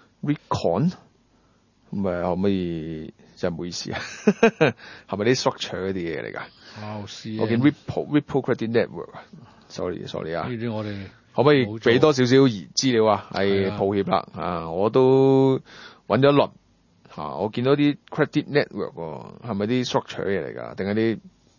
，Recon 唔係可唔可以？真係唔好意思啊，係咪啲 structure 嗰啲嘢嚟㗎 ？R C N 我見 Ripple Ripple Credit Network 啊 ，sorry sorry 啊， 呢啲我哋。 可唔可以俾多少少資料啊？係抱歉啦，啊，我都揾咗一輪嚇，我見到啲 credit network 喎，係咪啲 structure 嘢嚟㗎？定係啲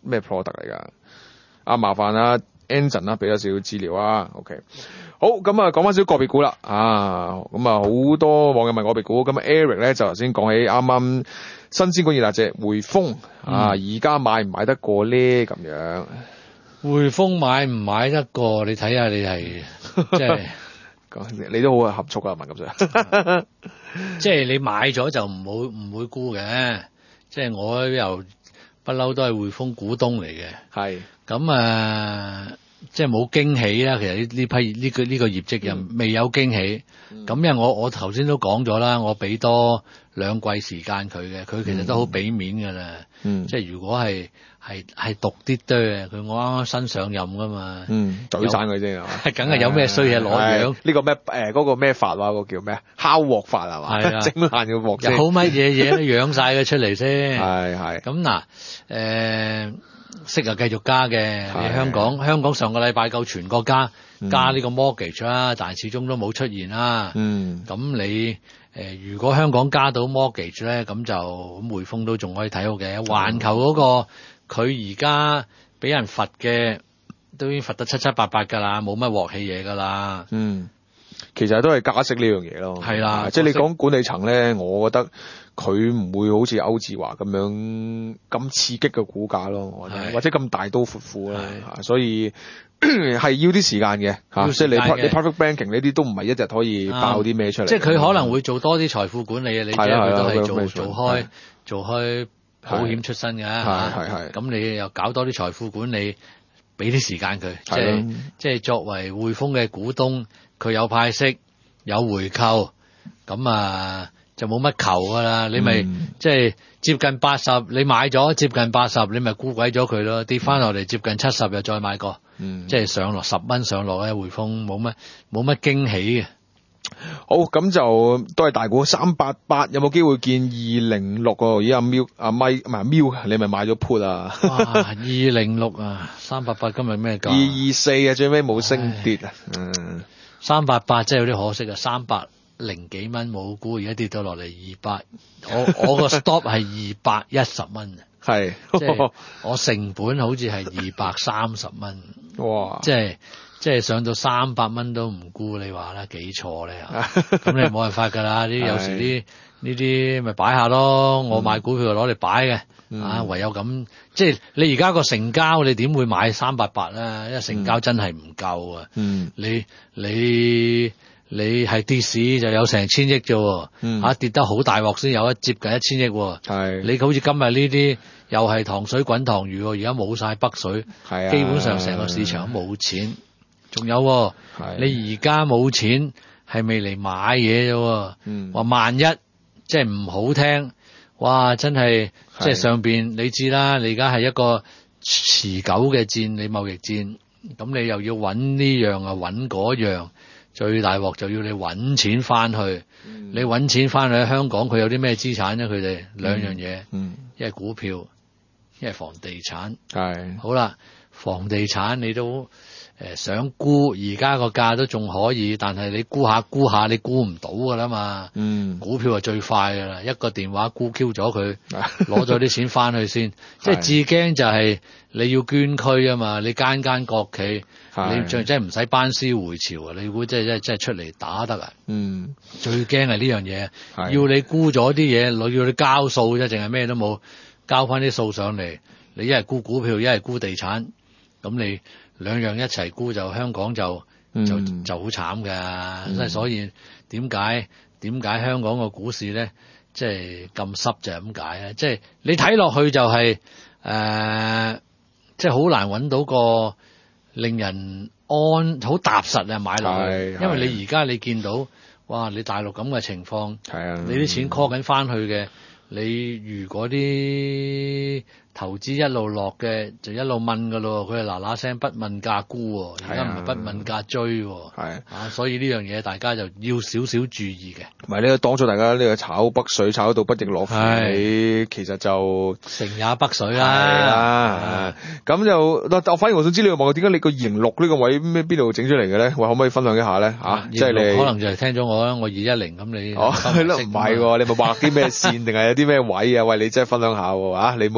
咩 product 嚟㗎？啊，麻煩啊 Anson 啦，俾咗少少資料啊。OK， 好，咁啊講翻少個別股啦。啊，咁啊好多網友問個別股，咁啊 Eric 咧就頭先講起啱啱新鮮滾熱辣隻匯豐啊，而家買唔買得過咧？咁樣匯豐買唔買得過？你睇下你係即係。 你都好合促啊，文咁上， 即係你買咗就唔會唔會沽嘅，即係我又不嬲都係匯豐股東嚟嘅， 係咁啊，即係冇驚喜啦。其實呢呢批呢個呢個業績又未有驚喜，咁、嗯、因為我我頭先都講咗啦，我俾多兩季時間佢嘅，佢其實都好俾面㗎啦， 嗯、 即係如果係。係係毒啲多嘅，佢我啱啱新上任噶嘛， 嗯，懟散佢先係嘛， 梗係有咩衰嘢攞樣？ 呢個咩誒嗰個咩法話？嗰個叫咩烤鑊法係嘛？係啊，整爛個鑊先。 有乜嘢嘢都養晒佢出嚟先。 係係。 咁嗱，誒息啊繼續加嘅。你香港香港上個禮拜夠全國加加呢個 mortgage 啦，但係始終都冇出現啦。嗯。咁你誒如果香港加到 mortgage 咧，咁就咁匯豐都仲可以睇好嘅。環球嗰個。佢而家俾人罰嘅都已經罰得七七八八㗎啦，冇乜鑊氣嘢㗎啦。 嗯，其實都係加息呢樣嘢咯。 係啦， 即係你講管理層咧，我覺得佢唔會好似歐智華咁樣咁刺激嘅股價咯，我覺得或者咁大刀闊斧啦。所以係要啲時間嘅嚇，即係你你 private banking 呢啲都唔係一日可以爆啲咩出嚟。 即係佢可能會做多啲財富管理啊，你知佢都係做做開做開。保險出身嘅嚇，咁你又搞多啲財富管理，俾啲時間佢，即係即係作為匯豐嘅股東，佢有派息有回購，咁啊就冇乜求噶啦。你咪即係接近八十，你買咗接近八十，你咪沽鬼咗佢咯，跌翻落嚟接近七十又再買過，嗯、即係上落十蚊上落咧，匯豐冇乜冇乜驚喜嘅。 好，咁就都係大股三八八，有冇機會見二零六喎？而家阿喵阿咪唔係喵，你咪買咗 put 啊？哇， 二零六啊，三八八今日咩價？ 二二四啊，最尾冇升跌啊。嗯， 三八八真係有啲可惜啊，三百零幾蚊冇估，而家跌到落嚟二百，我我個 stop 係二百一十蚊啊。係，即係我成本好似係二百三十蚊。哇！即係。即係上到三百蚊都唔沽，你話啦幾錯咧？咁你冇辦法㗎啦，啲有時啲呢啲咪擺下咯。我買股票攞嚟擺嘅，嗯、啊唯有咁。即係你而家個成交，你點會買三百八咧？因為成交真係唔夠啊。嗯，你你你係跌市就有成千億啫，嗯、啊跌得好大鑊先有一接近一千億。係你好似今日呢啲又係糖水滾糖魚，而家冇晒北水，係基本上成個市場都冇錢。仲有、哦，你而家冇錢係未嚟買嘢啫，話、嗯、萬一即係唔好聽，哇！真係即係上邊你知啦，你而家係一個持久嘅戰，你貿易戰，咁你又要揾呢樣啊揾嗰樣，最大鑊就要你揾錢翻去，嗯、你揾錢翻去香港，佢有啲咩資產咧？佢哋兩樣嘢，嗯，一係股票，一係房地產，係好啦，房地產你都。誒，想沽而家個價都仲可以，但係你沽下沽下，你沽唔到噶啦嘛。嗯，股票係最快噶啦，一個電話沽 Q 咗佢，攞咗啲錢翻去先。即係至驚就係你要捐軀啊嘛，你間間國企，你最真係唔使班師回朝啊！你估真係真係真係出嚟打得啊？嗯，最驚係呢樣嘢，要你沽咗啲嘢，攞要你交數啫，淨係咩都冇，交翻啲數上嚟。你一係沽股票，一係沽地產，咁你。兩樣一齊沽就香港就就就好慘㗎，即係、嗯、所以點解點解香港個股市咧，即係咁濕就係咁解咧？即係你睇落去就係、是、誒、呃，即係好難揾到個令人安好踏實啊買落去，因為你而家你見到哇，你大陸咁嘅情況，係你啲錢 call 緊翻去嘅，你如果啲投資一路落嘅就一路問噶咯，佢係嗱嗱聲不問價沽，而家唔係不問價追，係啊，所以呢樣嘢大家就要少少注意嘅。唔係呢個當初大家呢個炒北水炒到不亦樂乎，其實就成也北水啦。咁就我反而我想知你問我點解你個二零六呢個位咩邊度整出嚟嘅咧？喂，可唔可以分享一下咧？吓，即係你可能就係聽咗我啦，我二一零咁你哦係咯，唔係你咪畫啲咩線定係有啲咩位啊？喂，你真係分享下喎，啊你唔好白。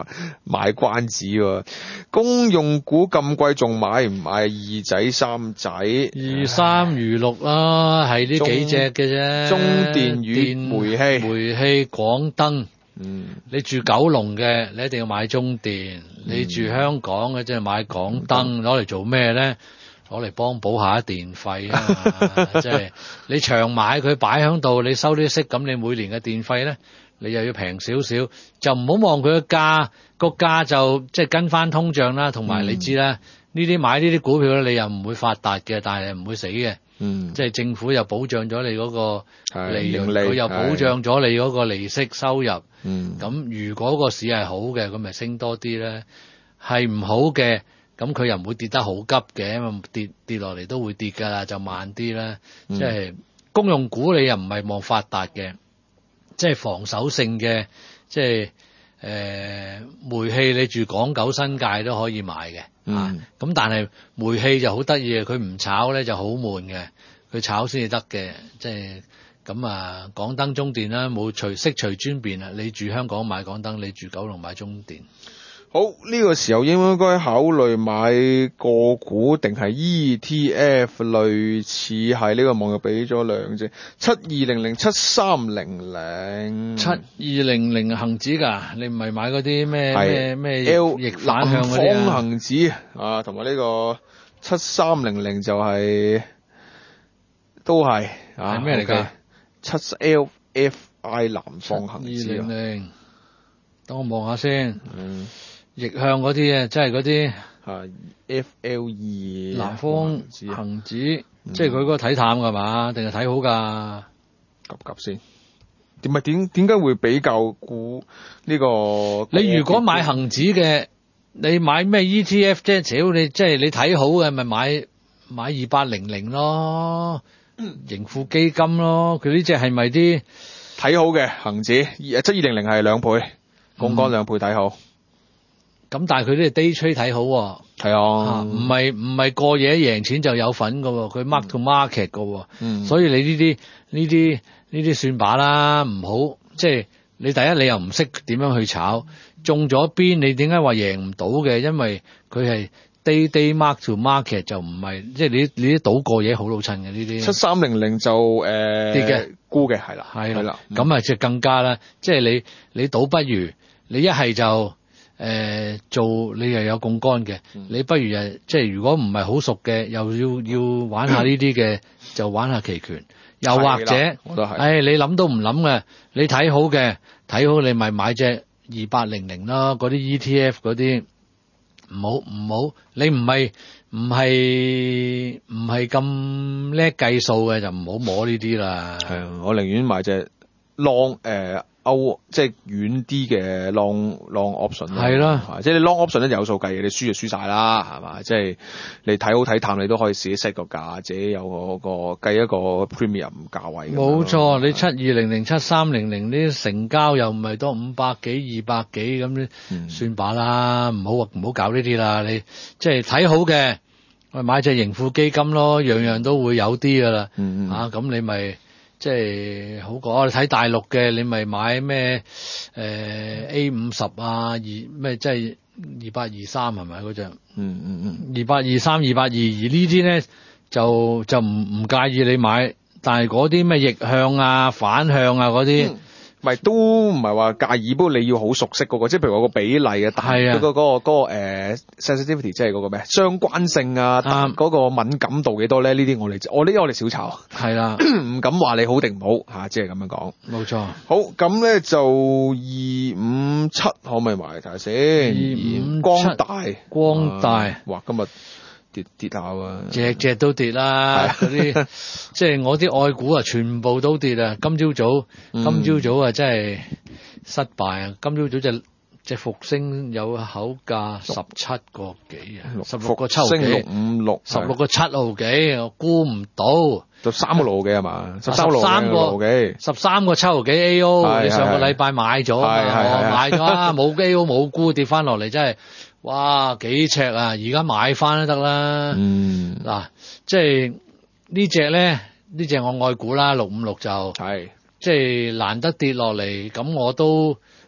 賣關子喎。公用股咁貴，仲買唔買二仔三仔？ 二三二六啦，係呢幾隻嘅啫。 中電與煤氣， 煤氣廣燈。 嗯， 你住九龍嘅，你一定要買中電；你住香港嘅，即係買港燈，攞嚟做咩咧？攞嚟幫補下電費啊嘛！即係你長買佢擺喺度，你收啲息，咁你每年嘅電費咧，你又要平少少，就唔好望佢嘅價，個價就即係跟翻通脹啦。同埋你知啦，呢啲買呢啲股票咧，你又唔會發達嘅，但係唔會死嘅。嗯，即係政府又保障咗你嗰個利潤，佢又保障咗你嗰個利息收入。嗯，咁如果個市係好嘅，咁咪升多啲咧；係唔好嘅，咁佢又唔會跌得好急嘅，跌跌落嚟都會跌㗎啦，就慢啲啦。嗯、即係公用股你又唔係望發達嘅，即係防守性嘅，即係誒、呃、煤氣你住港九新界都可以買嘅。嗯，啊，咁但係煤氣就好得意嘅，佢唔炒咧就好悶嘅，佢炒先至得嘅，即係咁啊。港燈中電啦，冇隨息隨專變啊。你住香港買港燈，你住九龍買中電。 好，呢、這個時候應該考慮買個股定係 E T F， 類似係呢個網友俾咗兩隻七二零零七三零零七二零零恒指㗎，你唔係買嗰啲咩咩咩 L 逆反向嗰啲啊？ 恒指啊，同埋呢個七三零零就係、是、都係啊， 係咩嚟㗎？ 七 L F I 南方恒指二零零，等我望下先。 嗯。 逆向嗰啲啊，即係嗰啲啊 F L 二南方恒指，嗯、即係佢嗰個睇淡㗎嘛，定係睇好㗎？ 急急先，點咪點點解會比較估呢個？ 你如果買恒指嘅，你買咩 E T F 啫？只要你即係你睇好嘅，咪買買二八零零咯，盈富基金咯，佢呢隻係咪啲睇好嘅恒指？七二零零係兩倍，槓桿兩倍睇好。 咁但係佢啲係 day trade 睇好喎， 係啊， 唔係唔係過夜贏錢就有份㗎喎，佢 mark to market 㗎喎，嗯、所以你呢啲呢啲呢啲算把啦，唔好即係你第一你又唔識點樣去炒，中咗邊你點解話贏唔到嘅？因為佢係 day day mark to market 就唔係即係你你啲賭過夜好老襯嘅呢啲。七三零零就誒跌嘅沽嘅係啦， 係啦，咁啊即係更加啦，即係你你倒不如你一係就。誒、呃、做你又有槓桿嘅，嗯、你不如誒即係如果唔係好熟嘅，又要要玩下呢啲嘅，就玩下期權，又或者，我都係，誒你諗都唔諗嘅，你睇好嘅，睇好你咪買隻二八零零啦，嗰啲 E T F 嗰啲，唔好唔好，你唔係唔係唔係咁叻計數嘅，就唔好摸呢啲啦。 係啊，我寧願買隻 long 誒。歐即係遠啲嘅 long long option 係啦， 即係你 long option 咧有數計嘅，你輸就輸晒啦，係嘛？即係你睇好睇淡，你都可以自己 set 個價，自己有個個計一個 premium 價位。 冇錯，你七二零零七三零零啲成交又唔係多五百幾二百幾咁，嗯、算把啦，唔好唔好搞呢啲啦。你即係睇好嘅，我買隻盈富基金咯，樣樣都會有啲噶啦。嗯嗯啊，咁你咪。即係好過，你睇大陸嘅，你咪買咩誒、呃、A 五十啊，二咩即係二八二三係咪嗰隻？嗯嗯嗯，二八二三、二八二二呢啲咧就就唔唔介意你買，但係嗰啲咩逆向啊、反向啊嗰啲。嗯咪都唔係話介意，不過你要好熟悉嗰、那個，即係譬如話個比例啊，但係嗰個嗰、那個嗰、那個誒、呃、sensitivity，即係嗰個咩相關性啊，嗰、啊、個敏感度幾多咧？呢啲我哋我呢啲我哋少炒， 係啦， 唔敢話你好定唔好吓，即係咁樣講。 冇錯。 好，咁咧就二五七可唔可以埋睇下先？ 二五七光大， 光大， 啊、哇！今日。跌跌下啊， 隻隻都跌啦，嗰啲即係我啲愛股啊，全部都跌啊！今朝早，嗯、今朝早啊，真係失敗啊！今朝早隻隻復星有口價十七個幾啊，十六個七毫幾， 六五六， 十六個七毫幾，我估唔到， 就三個六幾係嘛？十三個幾，十三個七毫幾 A O，你上個禮拜買咗啊？我買咗啊，冇 A O 冇估跌翻落嚟，真係。哇，幾尺啊！而家買翻都得啦。嗯，嗱，即係呢隻咧，呢隻我愛股啦，六五六就係，即係難得跌落嚟，咁我都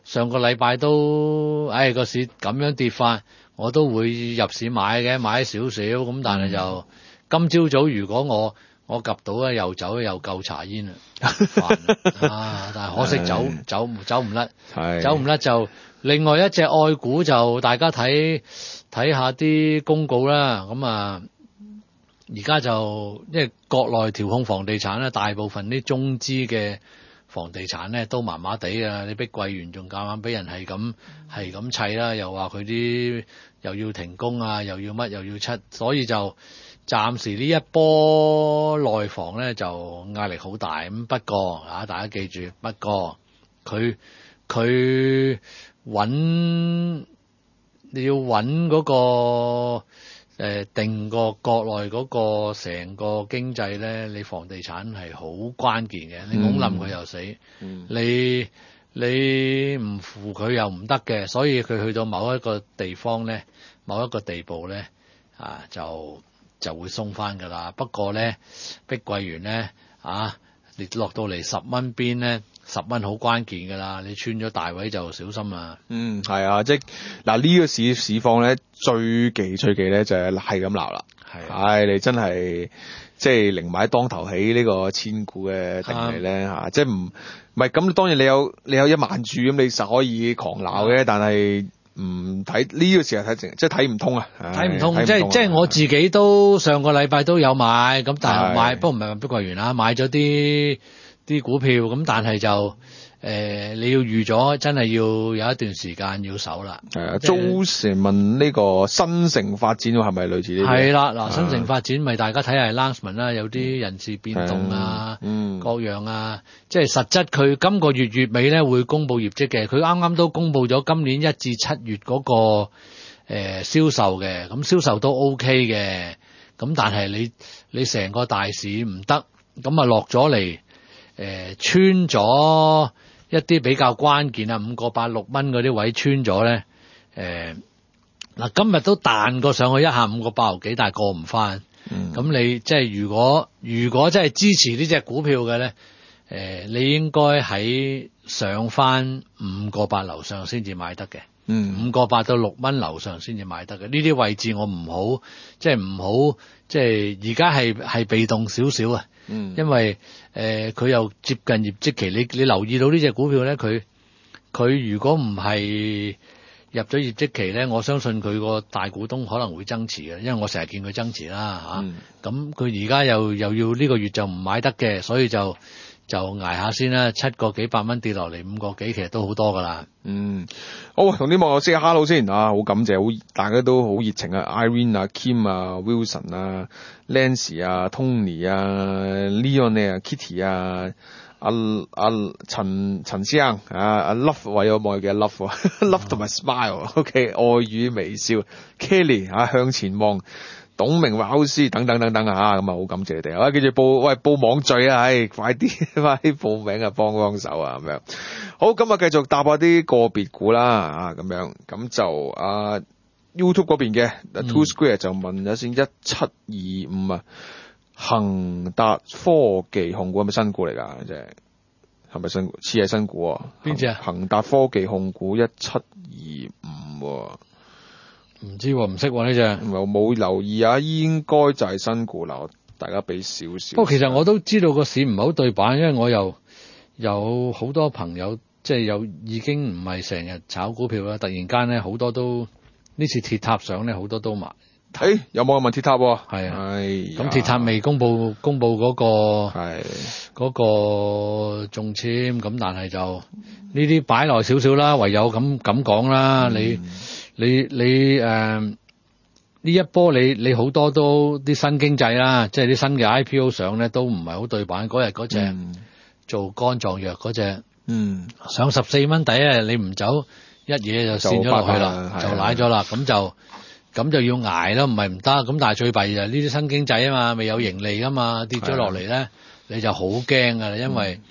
上個禮拜都，唉個市咁樣跌法，我都會入市買嘅，買少少咁，但係就今朝早如果我我及到咧，又走又夠查煙啦，煩啊！但係可惜走走走唔甩，走唔甩就另外一隻愛股就大家睇睇下啲公告啦，咁啊。而家就因為國內調控房地產咧，大部分啲中資嘅房地產咧都麻麻地啊！你碧桂園仲夾硬俾人係咁係咁砌啦，又話佢啲又要停工啊，又要乜又要出，所以就暫時呢一波內房咧就壓力好大。咁不過啊，大家記住，不過佢佢揾你要揾嗰個。誒定個國內嗰個成個經濟咧，你房地產係好關鍵嘅，你拱冧佢又死，嗯、你你唔扶佢又唔得嘅，所以佢去到某一個地方咧，某一個地步咧，啊就就會鬆翻㗎啦。不過咧，碧桂園咧啊，你落到嚟十蚊邊咧。十蚊好關鍵㗎啦，你穿咗大位就小心啦。 嗯，係啊，即係嗱呢個市市況咧，最忌最忌咧就係係咁鬧啦。係，唉，你真係即係寧買當頭起呢個千股嘅定理咧嚇，即係唔唔係咁。當然你有你有一萬注咁，你實可以狂鬧嘅，但係唔睇呢個時候睇成即係睇唔通啊！ 睇唔通，即係即係我自己都上個禮拜都有買，咁但係買不過唔係話碧桂園啦，買咗啲。啲股票咁，但係就誒、呃、你要預咗，真係要有一段時間要守啦。 係啊，周成問呢個新城發展係咪類似呢啲？係啦，嗱，新城發展咪大家睇下 announcement 啦，有啲人事變動啊，嗯、各樣啊，即係實質佢今個月月尾咧會公布業績嘅，佢啱啱都公布咗今年一至七月嗰、那個誒、呃、銷售嘅，咁銷售都 OK 嘅，咁但係你你成個大市唔得，咁啊落咗嚟。誒、呃，穿咗一啲比較關鍵啊，五個八六蚊嗰啲位穿咗咧，誒、呃，嗱今日都彈過上去一下五個八毫幾，但係過唔翻。咁、嗯、你即係如果如果真係支持呢隻股票嘅咧，誒、呃，你應該喺上翻五個八樓上先至買得嘅。嗯，五個八到六蚊樓上先至買得嘅。呢啲位置我唔好，即係唔好，即係而家係係被動少少啊。嗯，因為誒佢、呃、又接近業績期，你你留意到呢隻股票咧，佢佢如果唔係入咗業績期咧，我相信佢個大股東可能會增持嘅，因為我成日見佢增持啦嚇。咁佢而家又又要呢個月就唔買得嘅，所以就就捱下先啦。七個幾百蚊跌落嚟五個幾，其實都好多噶啦。嗯， 好，同啲網友 say hello 先啊，好感謝，好大家都好熱情啊 ，Irene 啊、Kim 啊、Wilson 啊、Lancy 啊、Tony 啊、Leon 啊、Kitty 啊、阿阿陳陳生啊、阿 Love 為我望嘅 Love，Love 同埋 Smile，OK， 愛與微笑 ，Kelly 啊向前望。董明華歐斯等等等等啊，咁啊好感謝你哋啊！記住報喂報網聚啊，唉快啲快啲報名啊，幫幫手啊咁樣。好，咁啊繼續答下啲個別股啦啊咁樣，咁就啊 YouTube 嗰邊嘅 Two Square 就問咗先一七二五啊，恒達科技控股係咪新股嚟㗎？即係係咪新股？似係新股啊？ 邊隻啊？ 恒達科技控股一七二五。 唔知喎，唔識喎呢隻， 冇冇留意啊？應該就係新股啦，大家俾少少。 不過其實我都知道個市唔係好對版，因為我又有好多朋友即係有已經唔係成日炒股票啦，突然間咧好多都呢次鐵塔上咧好多都買。 睇、欸、有冇人問鐵塔？ 係啊，咁鐵塔未公布公布嗰、嗰個係嗰個中籤，咁但係就呢啲擺耐少少啦，唯有咁咁講啦，嗯、你。你你誒呢、呃、一波你你好多都啲新經濟啦，即係啲新嘅 I P O 上咧都唔係好對版。嗰日嗰隻做肝臟藥嗰隻，嗯，上十四蚊底啊！你唔走一嘢就線咗落去啦，就瀨咗啦。咁就咁就要捱啦，唔係唔得。咁但係最弊就係呢啲新經濟啊嘛，未有盈利噶嘛，跌咗落嚟咧，你就好驚噶啦，因為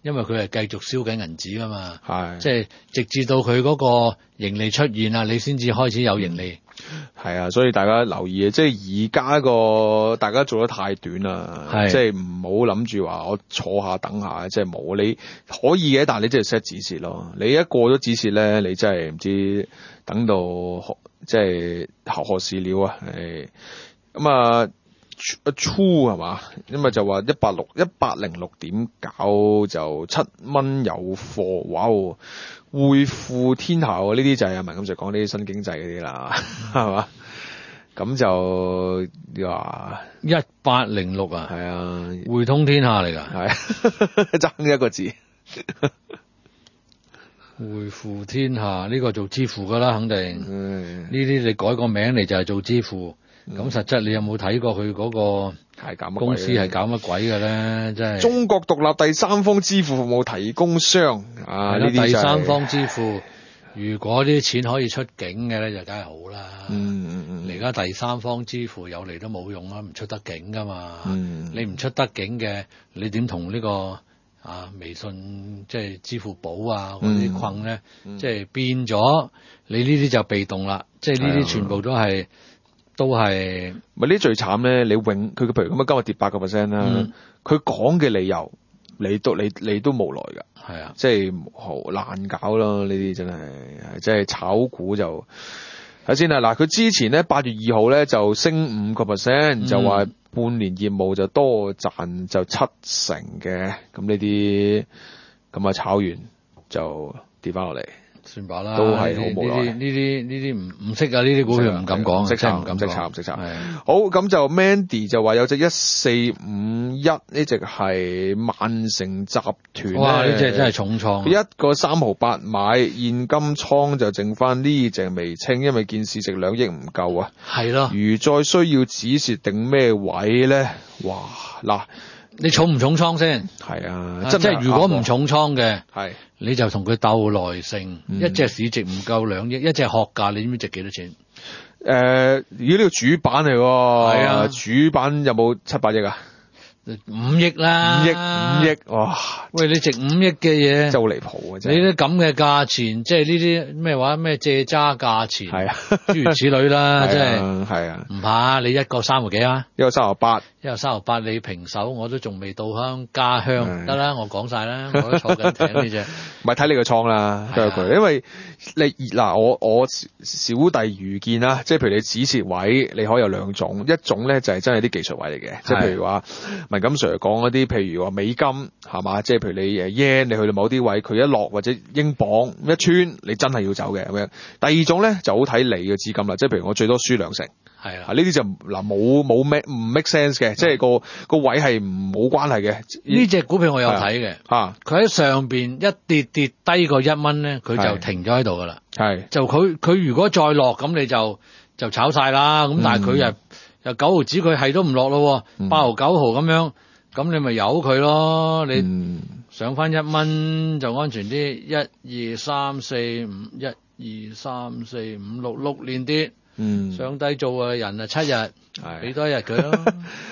因為佢係繼續燒緊銀紙噶嘛， 係即係直至到佢嗰個盈利出現啦，你先至開始有盈利。 係啊，所以大家留意啊，即係而家個大家做得太短啦， 係即係唔好諗住話我坐下等下，即係冇你可以嘅，但係你真係 set 止蝕咯。你一過咗止蝕咧，你真係唔知等到即係何何時了啊！誒咁啊。啊 True 係嘛，因為就話一百六一百零六點九就七蚊有貨，哇！匯富天下呢啲就係阿文咁就講呢啲新經濟嗰啲啦，係嘛？咁就話一百零六啊， 係啊， 匯通天下嚟㗎， 係爭一個字， 匯富天下呢個做支付㗎啦，肯定。 呢啲你改個名嚟就係做支付。咁、嗯、實質你有冇睇過佢嗰個公司係搞乜鬼嘅咧？真係中國獨立第三方支付服務提供商啊！呢啲、就係、 第三方支付，如果啲錢可以出境嘅咧，就梗係好啦。 嗯嗯嗯。 而家第三方支付有嚟都冇用啦，唔出得境噶嘛。 嗯。你唔出得境嘅，你點同呢個啊微信即係支付寶啊嗰啲困咧？ 嗯、 即係變咗，你呢啲就被動啦。即係呢啲全部都係。都係咪呢最慘咧？你永佢譬如咁樣今日跌八個 percent 啦，佢講嘅理由你都你你都無奈㗎， 係啊， 即係好難搞咯。呢啲真係即係炒股就睇先啦。嗱，佢之前咧八月二號咧就升五個 percent，就話半年業務就多賺就七成嘅，咁呢啲咁啊炒完就跌翻落嚟。 算罷啦， 都係好無奈。 呢啲呢啲唔唔識啊，呢啲股票唔敢講， 識真唔敢識炒唔識炒。 係好，咁就 Mandy 就話有隻一四五一呢隻係萬城集團。 哇！呢隻真係重創。 一個三毫八買，現金倉就剩翻呢隻未清，因為件市值兩億唔夠啊。 係咯。 如再需要止蝕定咩位咧？哇！嗱。 你重唔重倉先？ 係啊， 即係如果唔重倉嘅， 係你就同佢鬥耐性。 嗯、 一隻市值唔夠兩億，一隻殼價，你知唔知值幾多錢？ 誒、呃，如果呢個主板嚟喎，係啊，主板有冇七百億啊？ 五億啦， 五億五億哇！ 喂，你值五億嘅嘢， 真係好離譜啊！真係你啲咁嘅價錢，即係呢啲咩話咩借渣價錢， 係啊， 諸如此類啦，即係係啊， 唔怕你一個三毫幾啊？ 一個三毫八， 一個三毫八，你平手我都仲未到鄉家鄉，得啦，我講晒啦，我都坐緊艇呢隻， 咪睇你個倉啦，都有佢，因為你嗱我我小弟愚見啦，即係譬如你止蝕位，你可以有兩種，一種咧就係真係啲技術位嚟嘅，即係譬如話。文錦 Sir 講嗰啲，譬如話美金係嘛，即係譬如你誒 yen，你去到某啲位，佢一落或者英鎊一穿，你真係要走嘅咁樣。第二種咧就好睇你嘅資金啦，即係譬如我最多輸兩成， 係啊， 呢啲就嗱冇冇咩唔 make sense 嘅，即係個個位係冇關係嘅。 呢隻股票我有睇嘅， 啊， 佢喺上邊一跌跌低過一蚊咧，佢就停咗喺度噶啦。係，就佢佢如果再落咁，你就就炒晒啦。咁但係佢又。嗯又九毫子佢係都唔落咯，八毫九毫咁樣，咁你咪由佢咯，你上翻一蚊就安全啲，一二三四五，一二三四五六六連跌，嗯，上低做嘅人啊七日，俾多一日佢咯。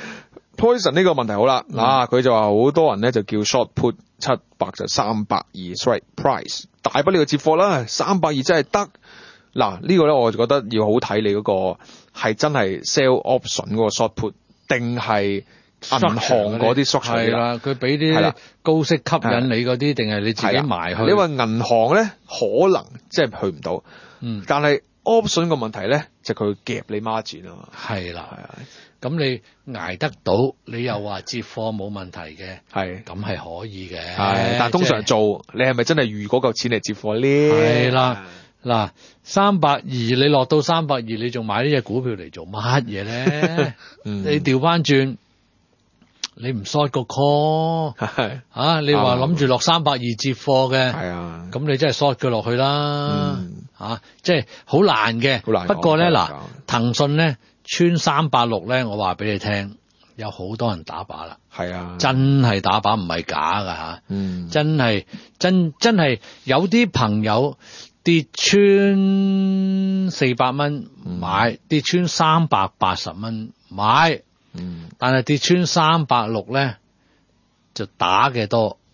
Poison 呢個問題好啦，嗱佢、嗯啊、就話好多人咧就叫 short put 七百就三百二 strike price， 大不了接貨啦，三百二真係得。嗱、這個、呢個咧我就覺得要好睇你嗰個係真係 sell option 嗰個 short put 定係銀行嗰啲 structure 係啦，佢俾啲高息吸引你嗰啲，定係你自己埋去？ 你話銀行咧可能即係去唔到，嗯，但係 option 個問題咧就佢、是、夾你孖展啊嘛， 係啦，係啊，咁你捱得到，你又話接貨冇問題嘅，係咁係可以嘅， 係，但係通常做、就是、你係咪真係預嗰嚿錢嚟接貨咧？ 係啦。嗱，三百二你落到三百二，你仲買呢隻股票嚟做乜嘢咧？嗯、你調翻轉，你唔 short 個 call，係啊，你話諗住落三百二接貨嘅，係啊，咁你真係 short 佢落去啦，嗯、啊，即係好難嘅。難不過咧，嗱，騰訊咧穿三百六咧，我話俾你聽，有好多人打靶啦，係啊，真係打靶唔係假噶吓，嗯，真係真真係有啲朋友。跌穿四百蚊買，嗯、跌穿三百八十蚊買，嗯、但係跌穿三百六咧就打嘅多，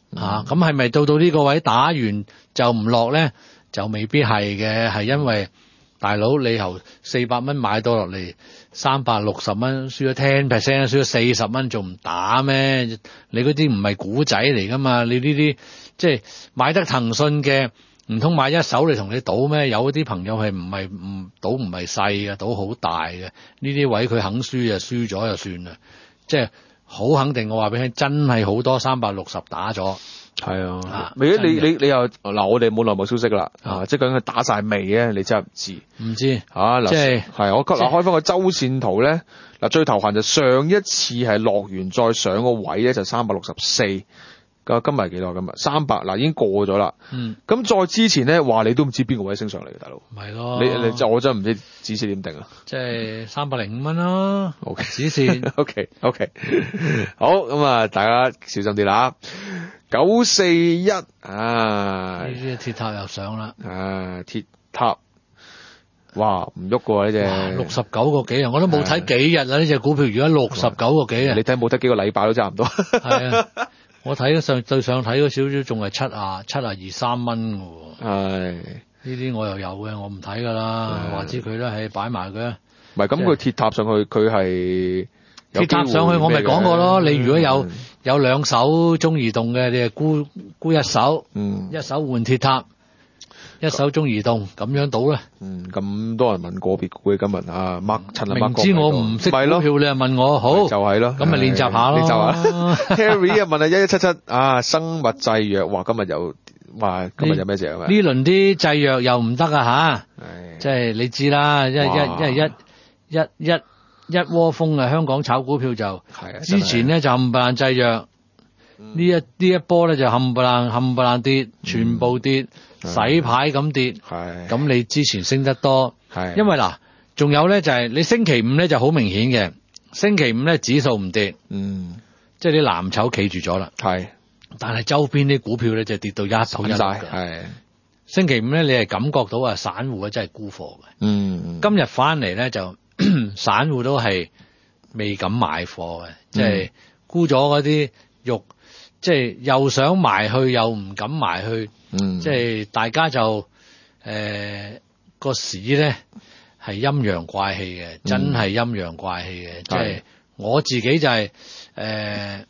嚇，咁係咪到到呢個位打完就唔落咧？就未必係嘅，係因為大佬你由四百蚊買到落嚟三百六十蚊，輸咗 ten percent， 輸咗四十蚊，仲唔打咩？你嗰啲唔係股仔嚟噶嘛？你呢啲即係買得騰訊嘅，唔通買一手嚟同你賭咩？有啲朋友係唔係唔賭唔係細嘅，賭好大嘅。呢啲位佢肯輸就輸咗就算啦，即係好肯定。我話俾你聽，真係好多三百六十打咗。 係啊， 啊你你真嘅你你又嗱，我哋冇內幕消息啦， 啊啊，即係究竟佢打晒未咧？你真係唔知。 唔知啊嗱， 即係係我嗱即係開翻個周線圖咧，嗱最頭痕就上一次係落完再上個位咧就三百六十四，咁今日係幾多？今日三百嗱已經過咗啦。 嗯， 咁再之前咧話你都唔知邊個位升上嚟嘅，大佬。 咪咯， 你你就我真係唔知指示點定啊。 即係三百零五蚊啦。 OK 指線 OK OK 好咁啊，大家小心啲啦。九四一啊， 呢啲鐵塔又上啦。 啊鐵塔，哇唔喐嘅呢隻， 六十九個幾啊！我都冇睇幾日啦，呢隻股票而家六十九個幾啊！ 你睇冇得幾個禮拜都差唔多。 係啊，我睇上對上睇嗰少少仲係七啊七啊二三蚊嘅喎。 係呢啲我又有嘅，我唔睇噶啦， 係話知佢啦，係擺埋佢。 唔係咁佢鐵塔上去佢係有鐵塔機會上去我咪講過咯， 咩嘅你如果有有兩手中移動嘅，你係沽沽一手， 嗯一手換鐵塔，一手中移動咁樣賭啦。 嗯咁多人問個別股嘅今日啊，Mark 趁阿 Mark 明知我唔識股咪咯票，你又問我好， 就係咯， 咁咪練習下咯。 練習下。Harry 啊問啊一一七七啊生物製藥，哇今日又哇今日有咩隻啊？ 呢輪啲製藥又唔得啊吓， 唉即係你知啦，一一哇一一一一一窩蜂啊！香港炒股票就係啊之前咧就冚唪唥製藥，呢一呢一波咧就冚唪唥冚唪唥跌，全部跌，洗牌咁跌。 係咁你之前升得多， 係因為嗱，仲有咧就係你星期五咧就好明顯嘅，星期五咧指數唔跌， 嗯即係啲藍籌企住咗啦。 係但係周邊啲股票咧就跌到一頭一散晒碌嘅。 係星期五咧你係感覺到啊，散戶啊真係沽貨嘅。 嗯今日翻嚟咧就散戶都係未敢買貨嘅，即係沽咗嗰啲肉，即係又想埋去又唔敢埋去， 嗯即係大家就誒個市咧係陰陽怪氣嘅，真係陰陽怪氣嘅。即係我自己就係誒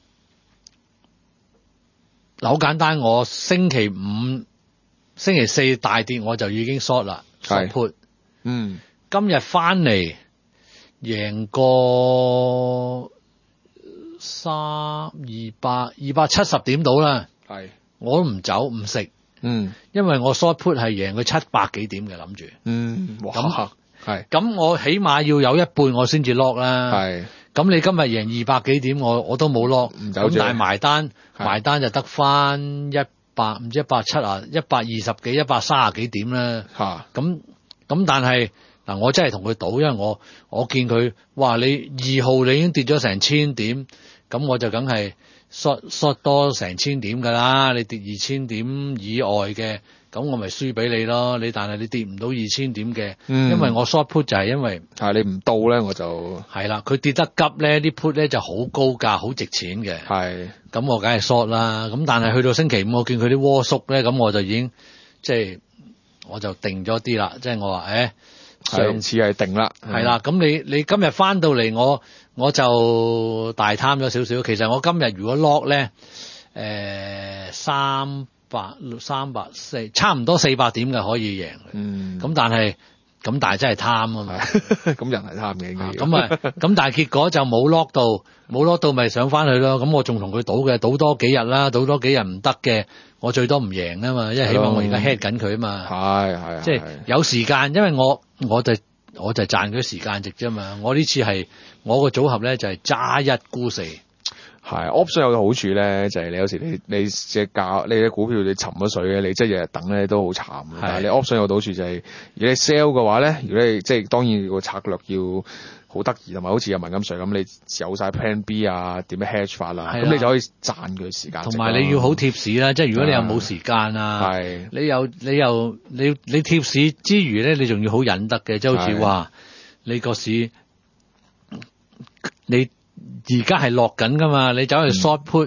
嗱好簡單，我星期五、星期四大跌我就已經 short 啦，short put。 嗯今日翻嚟贏過三二百二百七十點到啦， 係我都唔走唔食， 嗯因為我 short put 係贏佢七百幾點嘅諗住， 嗯哇咁係咁我起碼要有一半我先至 lock 啦。 係咁你今日贏二百幾點，我我都冇 lock， 唔走住咁但係埋單係埋單就得翻一百唔知一百七啊，一百二十幾一百三十幾點啦。 嚇咁咁但係嗱，我真係同佢賭，因為我我見佢哇，你二號你已經跌咗成千點，咁我就梗係 short short 多成千點㗎啦。你跌二千點以外嘅，咁我咪輸俾你咯。你但係你跌唔到二千點嘅， 嗯因為我 short put 就係因為係你唔到咧我就係啦，佢跌得急咧，啲 put 咧就好高價，好值錢嘅。 係咁我梗係 short 啦。咁但係去到星期五，我見佢啲窩縮咧，咁我就已經即係我就定咗啲啦。即係我話誒。 上次係定啦， 係啦，咁你你今日翻到嚟，我我就大貪咗少少。其實我今日如果 lock 咧，誒三百三百四，差唔多四百點嘅可以贏。 嗯咁但係咁但係真係貪啊嘛。 咁人係貪嘅應該要咁啊，咁但係結果就冇 lock 到，冇 lock 到咪上翻去咯。咁我仲同佢賭嘅，賭多幾日啦，賭多幾日唔得嘅，我最多唔贏啊嘛，因為起碼我而家 head 緊佢啊嘛。 係係即係有時間，因為我我就我就賺佢時間值啫嘛。我呢次係我個組合咧就係揸一沽四。 係 option 有個好處咧，就係、是、你有時你你隻價你啲股票你沉咗水咧，你即係日日等咧都好慘。但係你 option 有個好處就係、是，如果你 sell 嘅話咧，如果你即係當然個策略要好得意，同埋好似阿文咁上咁，你有晒 plan B 啊，點樣 hedge 法啦，咁你就可以賺佢時間。 同埋你要好貼市啦，即係如果你又冇時間啊， 係你又你又你你貼市之餘咧，你仲要好忍得嘅，即係好似話你個市你。而家係落緊噶嘛？你走去 short put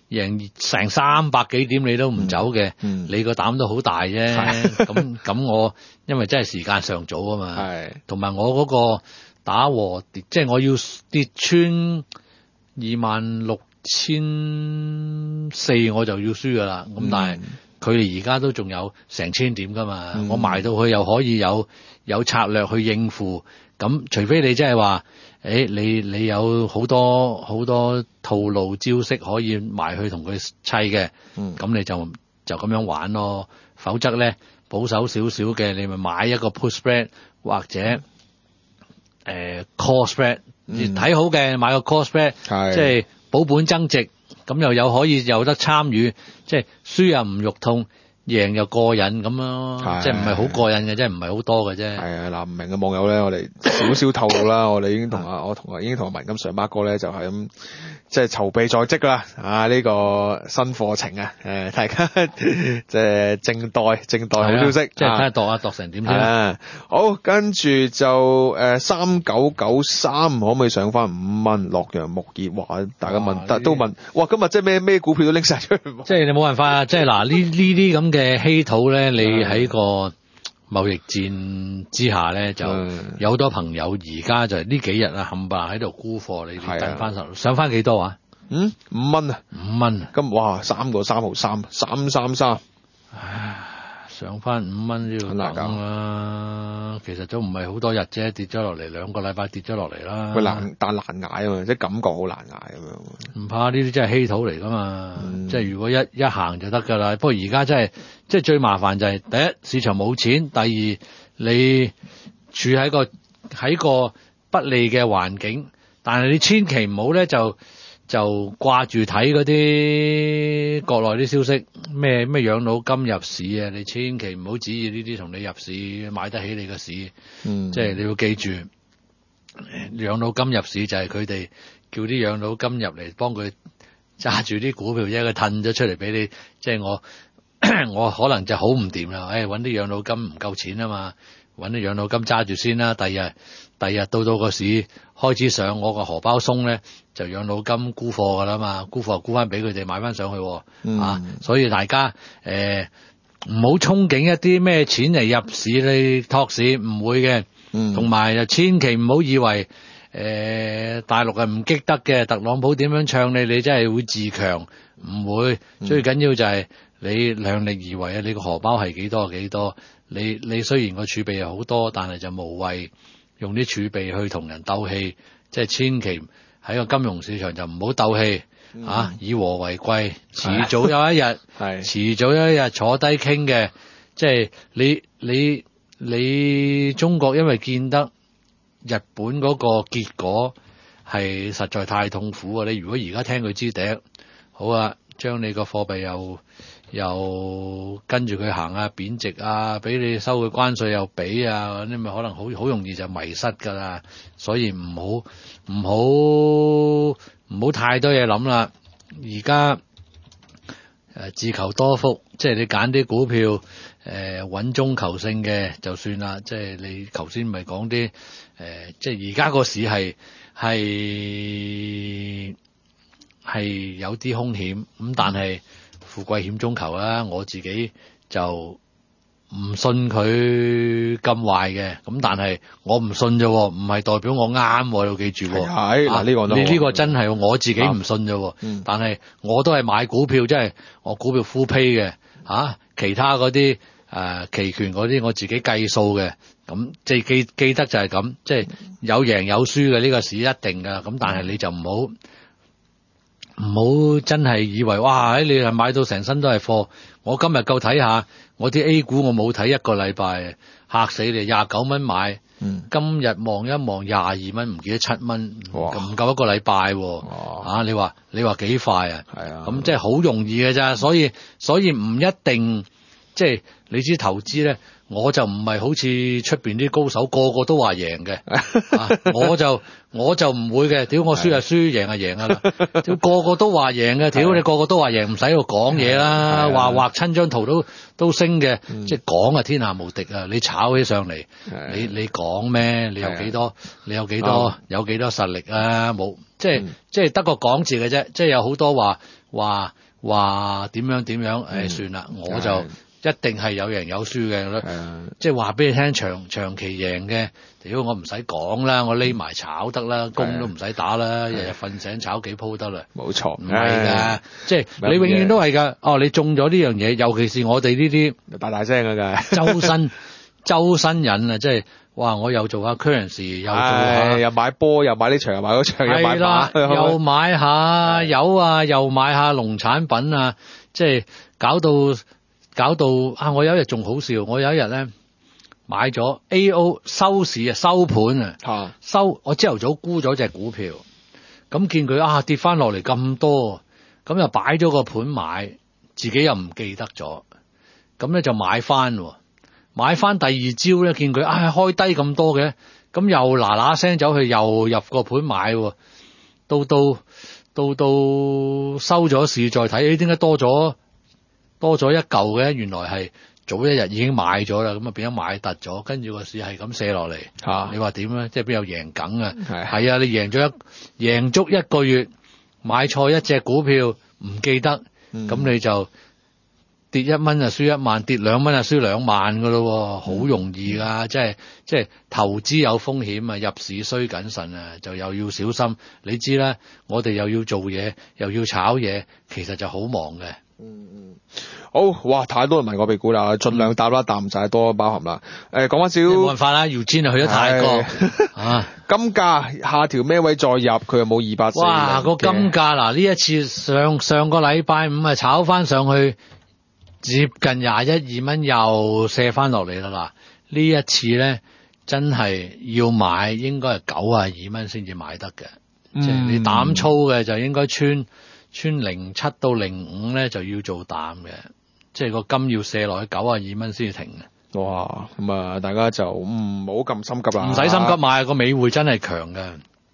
贏成三百幾點你都唔走嘅， 嗯嗯你個膽都好大啫。咁咁我因為真係時間尚早啊嘛， 係同埋我嗰個打和跌，即係我要跌穿二萬六千四我就要輸噶啦。咁、嗯、但係佢哋而家都仲有成千點噶嘛，嗯、我埋到去又可以有有策略去應付。咁除非你真係話，誒、欸、你你有好多好多套路招式可以埋去同佢砌嘅，咁、嗯、你就就咁樣玩咯。否則咧保守少少嘅，你咪買一個 put spread 或者誒、呃、call spread，睇、嗯、好嘅買個 call spread，即係保本增值，咁又有可以有得參與，即係輸又唔肉痛。贏又過癮咁咯，即係唔係好過癮嘅，即係唔係好多嘅啫。係啊，嗱唔明嘅網友咧，我哋少少透露啦，我哋已經同啊，我同啊已經同文金上孖哥咧就係咁，即係籌備在即啦。啊呢、這個新課程啊，誒大家即係靜待靜待好消息， 即係睇下度下度成點先。 啊，好，跟住就誒三九九三可唔可以上翻五蚊？洛陽木業話大家問，但都問，哇今日即係咩咩股票都拎晒出去。 即係你冇辦法啊！即係嗱呢呢啲咁嘅。嘅稀土咧，你喺個貿易戰之下咧，就有好多朋友而家就係呢幾日啊，冚唪唥喺度沽貨，你哋等翻手上翻幾多啊？嗯，五蚊啊，五蚊。 咁哇，三個三毫三，三三三。 唉，上翻五蚊呢度等啦。其實都唔係好多日啫，跌咗落嚟兩個禮拜跌咗落嚟啦。 佢難，但難捱啊嘛，即係感覺好難捱咁樣。 唔怕呢啲真係稀土嚟噶嘛，嗯、即係如果一一行就得噶啦。不過而家真係，即係最麻煩就係第一市場冇錢，第二你處喺個喺個不利嘅環境，但係你千祈唔好咧就就掛住睇嗰啲國內啲消息，咩咩養老金入市啊，你千祈唔好指意呢啲同你入市買得起你個市，嗯、即係你要記住，養老金入市就係佢哋叫啲養老金入嚟幫佢揸住啲股票啫，佢褪咗出嚟俾你，即係我我可能就好唔掂啦，誒搵啲養老金唔夠錢啊嘛，搵啲養老金揸住先啦，第日第日到到個市開始上，我個荷包鬆咧，就養老金沽貨噶啦嘛，沽貨沽翻俾佢哋買翻上去，嗯、啊，所以大家誒唔好憧憬一啲咩錢嚟入市你托市，唔會嘅，同埋就千祈唔好以為誒、呃、大陸係唔激得嘅，特朗普點樣唱你，你真係會自強，唔會，最緊要就係你量力而為啊！你個荷包係幾多幾多，你你雖然個儲備係好多，但係就無謂用啲儲備去同人鬥氣，即係千祈喺個金融市場就唔好鬥氣，嗯、啊！以和為貴，遲早有一日，係遲早有一日坐低傾嘅，即係你你你中國因為見得日本嗰個結果係實在太痛苦啊！你如果而家聽佢支笛，好啊，將你個貨幣又又跟住佢行啊，貶值啊，俾你收佢關稅又俾啊，你咪可能好好容易就迷失噶啦。所以唔好唔好唔好太多嘢諗啦。而家誒自求多福，即係你揀啲股票誒穩中求勝嘅就算啦。即係你頭先咪講啲誒，即係而家個市係係係有啲風險咁，但係富貴險中求啦，我自己就唔信佢咁壞嘅，咁但係我唔信啫，唔係代表我啱，要記住。係嗱呢個，你呢個真係我自己唔信啫，嗯、但係我都係買股票，即係我股票 full pay 嘅，吓、啊、其他嗰啲誒期權嗰啲我自己計數嘅，咁即係記記得就係咁，即係有贏有輸嘅呢個市一定噶，咁但係你就唔好。唔好真係以為哇！你係買到成身都係貨。我今日夠睇下，我啲 A 股我冇睇一個禮拜，嚇死你！廿九蚊買，嗯、今日望一望廿二蚊，唔記得七蚊，唔夠一個禮拜喎。啊！你話你話幾快啊？係啊，咁即係好容易嘅咋，所以所以唔一定即係你知投資咧。我就唔係好似出邊啲高手個個都話贏嘅，啊，我就我就唔會嘅，屌我輸就輸，贏就贏噶啦，屌個個都話贏嘅，屌你個個都話贏，唔使喺度講嘢啦，話畫親張圖都都升嘅，嗯、即係講啊天下無敵啊，你炒起上嚟，你你講咩？你有幾多？你有幾多？有幾多實力啊？冇，即係、嗯、即係得個講字嘅啫，即係有好多話話話點樣點樣，誒、嗯、算啦，我就一定係有贏有輸嘅，即係話俾你聽，長長期贏嘅，屌我唔使講啦，我匿埋炒得啦，工都唔使打啦，日日瞓醒炒幾鋪得啦， 冇錯， 唔係㗎，即係你永遠都係㗎，哦你中咗呢樣嘢，尤其是我哋呢啲大大聲㗎㗎， 周身周身癮啊，即係。哇！我又做下 currency，又做下， 又買波，又買呢場，又買嗰場，又買馬， 又買下油啊，又買下農產品啊，即係搞到搞到啊！我有一日仲好笑，我有一日咧買咗 A O 收市啊，收盤啊，收我朝頭早沽咗隻股票，咁見佢啊跌翻落嚟咁多，咁又擺咗個盤買，自己又唔記得咗，咁咧就買翻。買翻第二朝咧，見佢啊、哎、開低咁多嘅，咁又嗱嗱聲走去又入個盤買，到到到到收咗市再睇，誒點解多咗多咗一嚿嘅？原來係早一日已經買咗啦，咁啊變咗買突咗，跟住個市係咁射落嚟。嚇，你話點咧？即係邊有贏梗啊？係係啊，你贏咗一贏足一個月，買錯一隻股票唔記得，咁、嗯、你就。跌一蚊就輸一萬，跌兩蚊就輸兩萬噶咯，好容易噶，即係即係投資有風險啊，入市需謹慎啊，就又要小心。你知啦，我哋又要做嘢，又要炒嘢，其實就好忙嘅。 嗯嗯，好，哇，太多人問我美股啦，盡量答啦，答唔晒多包含啦。誒、呃，講翻少， 冇辦法啦，姚堅啊去咗泰國啊， 金價下調咩位再入，佢又冇二百四。 哇，個金價嗱呢一次上上個禮拜五啊炒翻上去。接近廿一二蚊又射翻落嚟啦嗱，呢一次咧真係要買應該係九啊二蚊先至買得嘅，嗯、即係你膽粗嘅就應該穿穿零七到零五咧就要做膽嘅，即係個金要射落去九啊二蚊先至停嘅。 哇，咁啊大家就唔好咁心急啦， 唔使心急買，個美匯真係強嘅。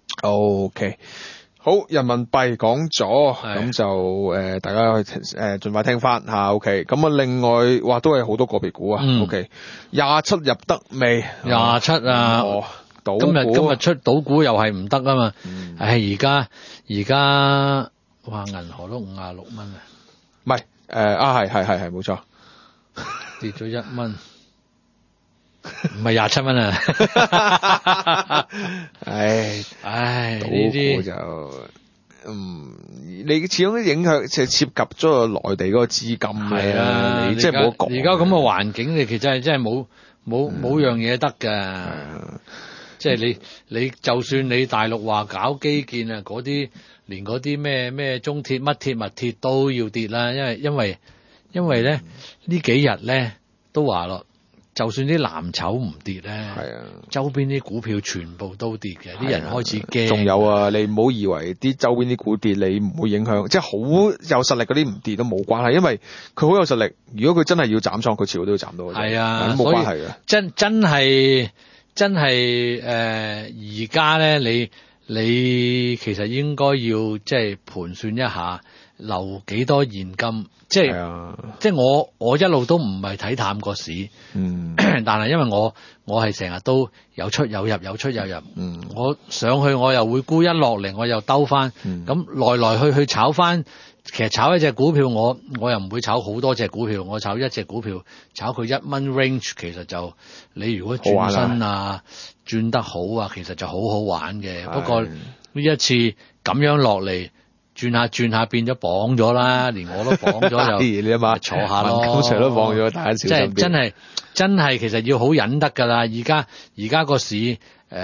O K。好，人民幣講咗，咁就誒、呃、大家去誒盡快聽翻吓 ，OK。咁啊，另外哇都係好多個別股啊、嗯、，OK。廿七入得未？ 廿七啊， 哦、賭股今日今日出賭股又係唔得啊嘛。嗯、唉，而家而家哇，銀河都五廿六蚊啊。 唔係誒啊，係係係係冇錯， 跌咗一蚊。唔係廿七蚊啊！唉唉，呢啲就嗯，你始終都影響，即係涉及咗個內地嗰個資金嘅。 啊， 你即係唔好講。 而家咁嘅環境，你其實係真係冇冇冇樣嘢得㗎。即係你你就算你大陸話搞基建啊，嗰啲連嗰啲咩咩中鐵乜鐵物鐵都要跌啦，因為因為因為咧呢幾日咧都話咯。就算啲藍籌唔跌咧，係啊，周邊啲股票全部都跌嘅，啲、啊、人開始驚。仲有啊，你唔好以為啲周邊啲股跌，你唔會影響，即係好有實力嗰啲唔跌都冇關係，因為佢好有實力。如果佢真係要斬倉，佢遲早都要斬到。係啊，冇關係嘅。真真係真係誒，而家咧，你你其實應該要即係盤算一下。留幾多現金，即係、啊、即係我我一路都唔係睇淡個市，嗯，但係因為我我係成日都有出有入有出有入，嗯，我上去我又會沽一落嚟，我又兜翻，咁、嗯、來來去去炒翻，其實炒一隻股票我我又唔會炒好多隻股票，我炒一隻股票炒佢一蚊 range， 其實就你如果轉身啊轉得好啊，其實就好好玩嘅。不過呢一次咁樣落嚟。轉下轉下變咗綁咗啦，連我都綁咗就你諗下坐下咯，通常都綁咗，大家小心啲。即係真係真係，其實要好忍得噶啦。而家而家個市誒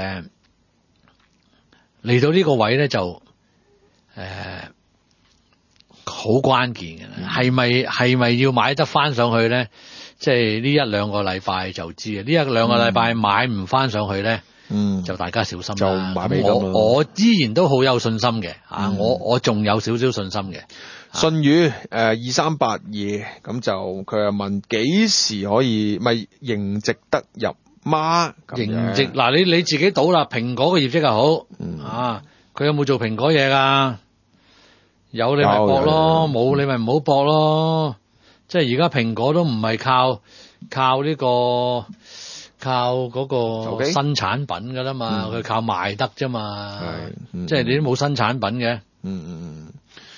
嚟到呢個位咧就誒好關鍵嘅，係咪係咪要買得翻上去咧？即係呢一兩個禮拜就知啊！呢一兩個禮拜買唔翻上去咧。嗯，就大家小心啦。就買美金啦。我我依然都好有信心嘅，啊，嗯、我我仲有少少信心嘅。信宇誒二三八二，咁就佢又問幾時可以咪盈值得入嗎？盈值嗱，你你自己賭啦。蘋果嘅業績又好，嗯、啊，佢有冇做蘋果嘢噶？有你咪搏咯，冇你咪唔好搏咯。即係而家蘋果都唔係靠靠呢、這個。靠嗰個新產品噶啦嘛，佢、嗯、靠賣得啫嘛，嗯、即係你都冇新產品嘅。嗯嗯嗯。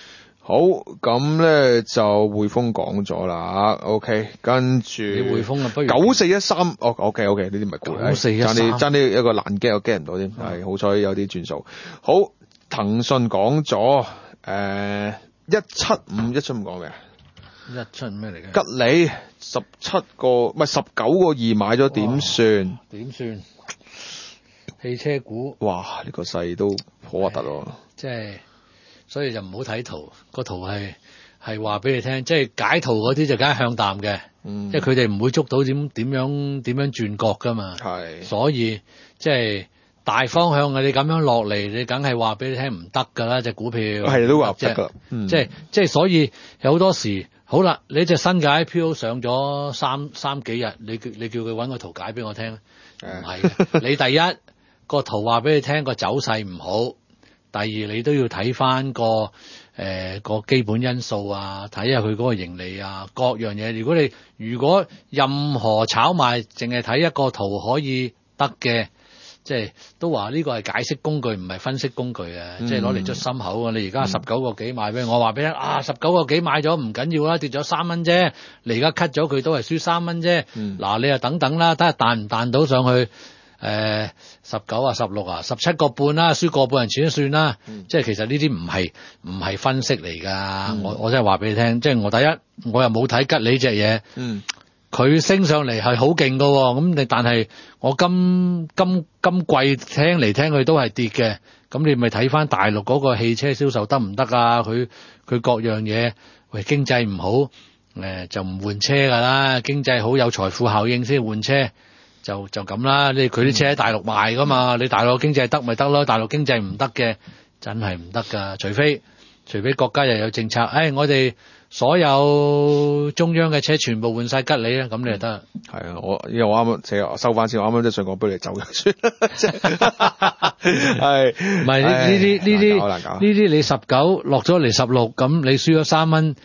好，咁咧就匯豐講咗啦 ，OK， 跟住你匯豐啊，不如九四一三，哦 ，OK OK，呢啲唔係估， 九四一三爭啲爭啲一個難 get 我 get 唔到添，係好彩有啲轉數。好，騰訊講咗，誒一七五一七五講咩啊？ 一七五咩嚟嘅？ 吉利十七個唔係十九個二買咗點算？ 點算？汽車股， 哇！呢、這個勢都好核突咯。 即係，所以就唔好睇圖，個圖係係話俾你聽，即係解圖嗰啲就梗係向淡嘅， 嗯、 即係佢哋唔會捉到點點樣點樣轉角噶嘛。 係，所所以即係大方向嘅，你咁樣落嚟，你梗係話俾你聽唔得㗎啦，隻股票係都話唔得㗎。嗯、 即係即係，所以有好多時。好啦，你隻新嘅 I P O 上咗三三幾日，你叫你叫佢揾個圖解俾我聽，唔係嘅。你第一個圖話俾你聽個走勢唔好，第二你都要睇翻個誒、呃、個基本因素啊，睇下佢嗰個盈利啊，各樣嘢。如果你如果任何炒賣淨係睇一個圖可以得嘅。即係都話呢個係解釋工具，唔係分析工具啊！嗯、即係攞嚟捽心口啊！你而家十九個幾買俾我，話俾你聽啊！十九個幾買咗唔緊要啦，跌咗三蚊啫。你而家 cut 咗佢都係輸三蚊啫。嗱、嗯，你又等等啦，睇下彈唔彈到上去誒十九啊、十六啊、十七個半啦，輸個半人錢都算啦。嗯、即係其實呢啲唔係唔係分析嚟㗎、嗯。我我真係話俾你聽，即係我第一我又冇睇吉利隻嘢。嗯佢升上嚟係好勁㗎喎，咁你但係我今今今季聽嚟聽去都係跌嘅，咁你咪睇翻大陸嗰個汽車銷售得唔得啊？佢佢各樣嘢，喂經濟唔好，誒、呃、就唔換車㗎啦，經濟好有財富效應先換車，就就咁啦。你佢啲車喺大陸賣㗎嘛，你大陸經濟得咪得咯，大陸經濟唔得嘅真係唔得㗎，除非除非國家又有政策，誒、哎、我哋。所有中央嘅車全部換晒吉利啊，咁你就得。 係啊，我因為我啱啱收翻先，我啱啱即係想講俾你走咗算。係， 唔係呢呢啲呢啲呢啲你十九落咗嚟十六，咁你輸咗三蚊，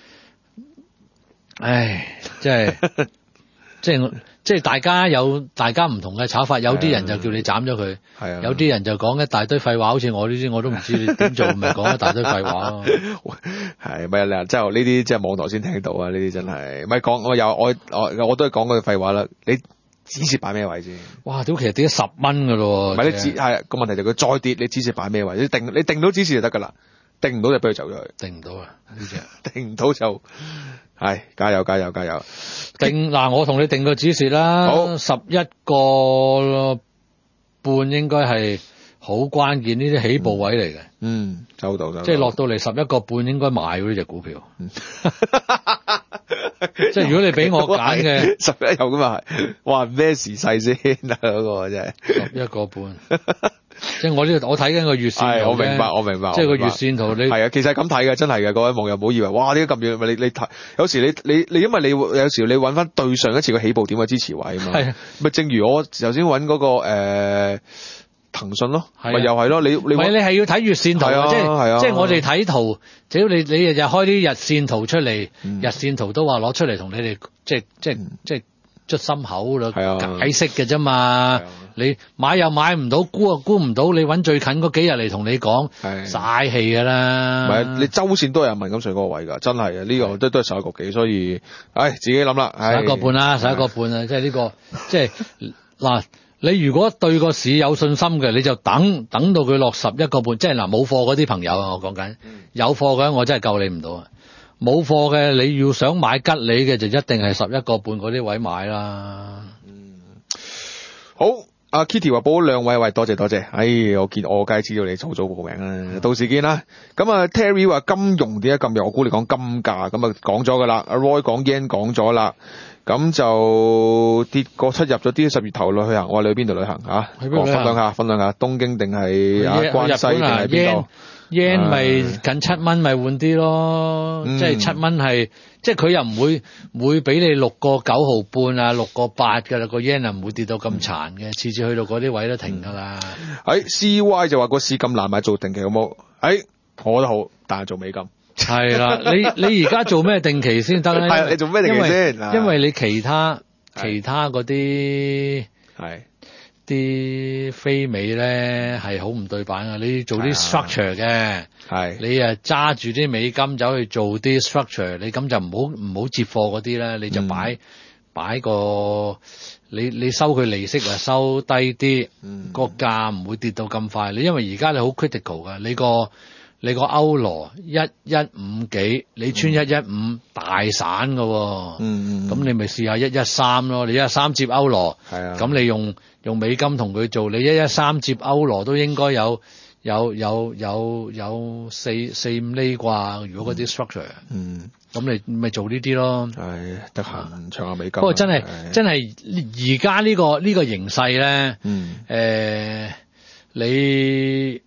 唉，即係即係即係大家有大家唔同嘅炒法，有啲人就叫你斬咗佢，係啊，有啲人就講一大堆廢話，好似我呢啲我都唔知你點做，咪講一大堆廢話咯。 係咪啊？即係呢啲即係網台先聽到啊！呢啲真係咪講我有我我我都係講嗰句廢話啦。你止蝕擺咩位先？哇！屌，其實跌咗十蚊噶咯。唔係你止係個問題就佢再跌，你止蝕擺咩位？你定你定到止蝕就得噶啦，定唔到就俾佢走咗去。定唔到啊？呢隻定唔到就係加油加油加油！ 定嗱，我同你定個止蝕啦。好，十一個半應該係好關鍵，呢啲起步位嚟嘅。 嗯，收到收到。 即係落到嚟十一個半應該買呢隻股票。嗯、即係如果你俾我揀嘅， 十一有咁啊係，哇咩時勢先啊嗰個真係。 十一個半。即係我呢度，我睇緊個月線圖。 我明白，我明白。 即係個月線圖，你係啊，其實係咁睇嘅，真係嘅。各位網友唔好以為，哇！呢啲咁遠，咪你你睇，有時你你你，因為你有時你揾翻對上一次嘅起步點嘅支持位啊嘛。係。咪正如我頭先揾嗰個誒騰訊咯，咪又係咯，你你唔係你係要睇月線圖啊，即係即係我哋睇圖，只要你你日日開啲日線圖出嚟，日線圖都話攞出嚟同你哋即係即係即係捽心口啦，解釋嘅啫嘛。你買又買唔到，估又估唔到，你揾最近嗰幾日嚟同你講，嘥氣噶啦。 唔係你周線都有人問咁上嗰個位㗎，真係啊！呢個都都係十一個幾，所以，唉，自己諗啦。 十一個半啦，十一個半啊，即係呢個，即係嗱，你如果對個市有信心嘅，你就等等到佢落十一個半，即係嗱冇貨嗰啲朋友啊，我講緊，有貨嘅我真係救你唔到啊！冇貨嘅你要想買吉利嘅就一定係十一個半嗰啲位買啦。 嗯，好。阿 Kitty 話報咗兩位，喂，多謝多謝，哎，我見我梗係知道你早早報名啦，嗯、到時見啦。咁啊 Terry 話金融點解咁弱？我估你講金價，咁啊講咗噶啦。阿 Roy 講 yen 講咗啦，咁就跌過七入咗啲十月頭去旅行。我話你去邊度旅行啊？去邊度？分享下，分享下，東京定係啊關西定係邊度？ yen 咪近七蚊咪換啲咯，嗯、即係七蚊係，即係佢又唔會會俾你六個九毫半啊，六個八噶啦，個 yen 又唔會跌到咁殘嘅，次次去到嗰啲位都停噶啦。 喺、嗯哎、C Y 就話個市咁難買做定期好冇？誒、哎，我都好，但係做美金。 係啦，你你而家做咩定期先得咧？ 係你做咩定期先？ 因為你其他其他嗰啲係。 啲非美咧係好唔對版啊！你做啲 structure 嘅， 係你啊揸住啲美金走去做啲 structure，你咁就唔好唔好接貨嗰啲咧，你就擺、嗯、擺個你你收佢利息啊收低啲， 嗯、個價唔會跌到咁快。你因為而家你好 critical 㗎，你個你個歐羅一一五幾，你穿一一五大散㗎喎，嗯咁、嗯、你咪試下一一三咯，你一一三接歐羅，係啊，咁你用用美金同佢做，你一一三接歐羅都應該有有有有有四四五厘啩，如果嗰啲 structure，嗯，咁你咪做呢啲咯， 係得閒唱下美金。 不過真係真係而家呢個呢、這個形勢咧，嗯，誒、呃，你。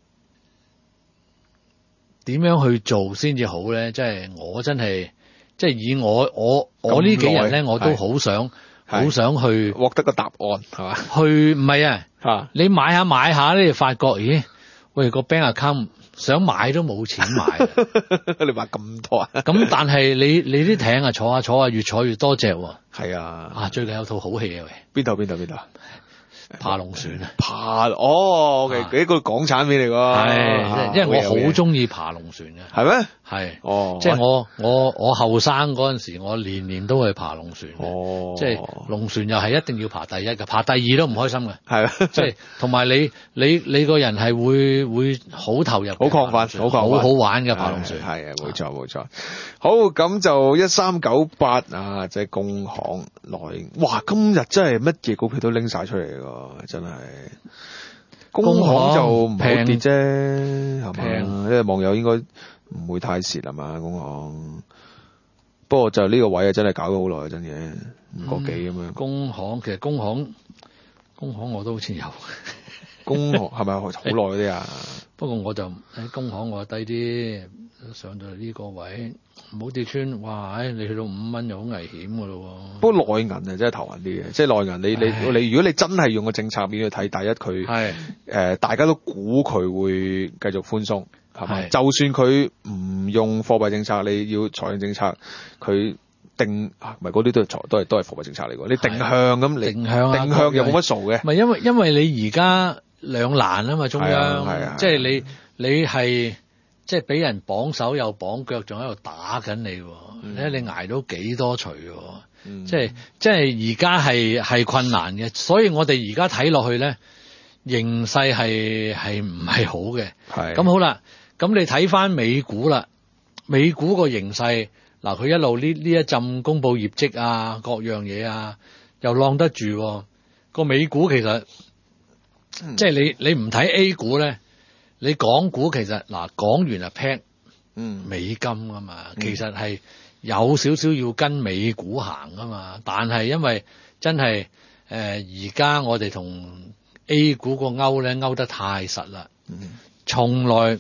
點樣去做先至好咧？即係我真係，即係以我我我呢幾日咧，我都好想好想去獲得個答案，係嘛？ 去唔係啊？嚇！你買下買下咧，你發覺咦？喂，個 bank account 想買都冇錢買， 你買咁多啊？ 咁但係你你啲艇啊坐下坐下越坐越多隻喎。 係啊！ 啊，最近有套好戲啊喂！ 邊度邊度邊度？ 爬龍船啊！ 爬哦，其實幾個港產片嚟㗎， 係，因為我好中意爬龍船嘅， 係咩？ 係， 哦， 即係我我我後生嗰陣時，我年年都去爬龍船， 哦， 即係龍船又係一定要爬第一嘅，爬第二都唔開心嘅， 係， 即係同埋你你你個人係會會好投入， 好亢奮，好好好玩嘅爬龍船， 係啊，冇錯冇錯。好，咁就一三九八啊，即係工行內，哇，今日真係乜嘢股票都拎晒出嚟㗎。真係，工行就唔好跌啫，係嘛？因為網友應該唔會太蝕係嘛？工行，不過就呢個位啊，真係搞咗好耐，真嘅五個幾咁樣。 工行其實工行，工行我都好似有。 工行係咪好耐嗰啲啊？ 不過我就喺工行我低啲，上到嚟呢個位，唔好跌穿，哇！唉，你去到五蚊又好危險噶咯。 不過內銀啊真係頭暈啲嘅，即係內銀你你你，如果你真係用個政策面去睇，第一佢係誒大家都估佢會繼續寬鬆，係咪？就算佢唔用貨幣政策，你要財政政策，佢定唔係嗰啲都係財都係都係貨幣政策嚟㗎。你定向咁，你定向定向又冇乜數嘅。 唔係因為因為你而家兩難啊嘛，中央，即係你你係。即係俾人綁手又綁腳，仲喺度打緊你，睇、嗯、下你捱到幾多錘喎、嗯？即係即係而家係係困難嘅，所以我哋而家睇落去咧，形勢係係唔係好嘅。係咁好啦，咁你睇翻美股啦，美股個形勢嗱，佢一路呢呢一陣公佈業績啊，各樣嘢啊，又晾得住個美股其實，嗯、即係你你唔睇 A 股咧。你港股其實嗱，港元啊 peg 嗯美金啊嘛，嗯、其實係有少少要跟美股行啊嘛，但係因為真係誒而家我哋同 A 股個勾咧勾得太實啦，嗯、從來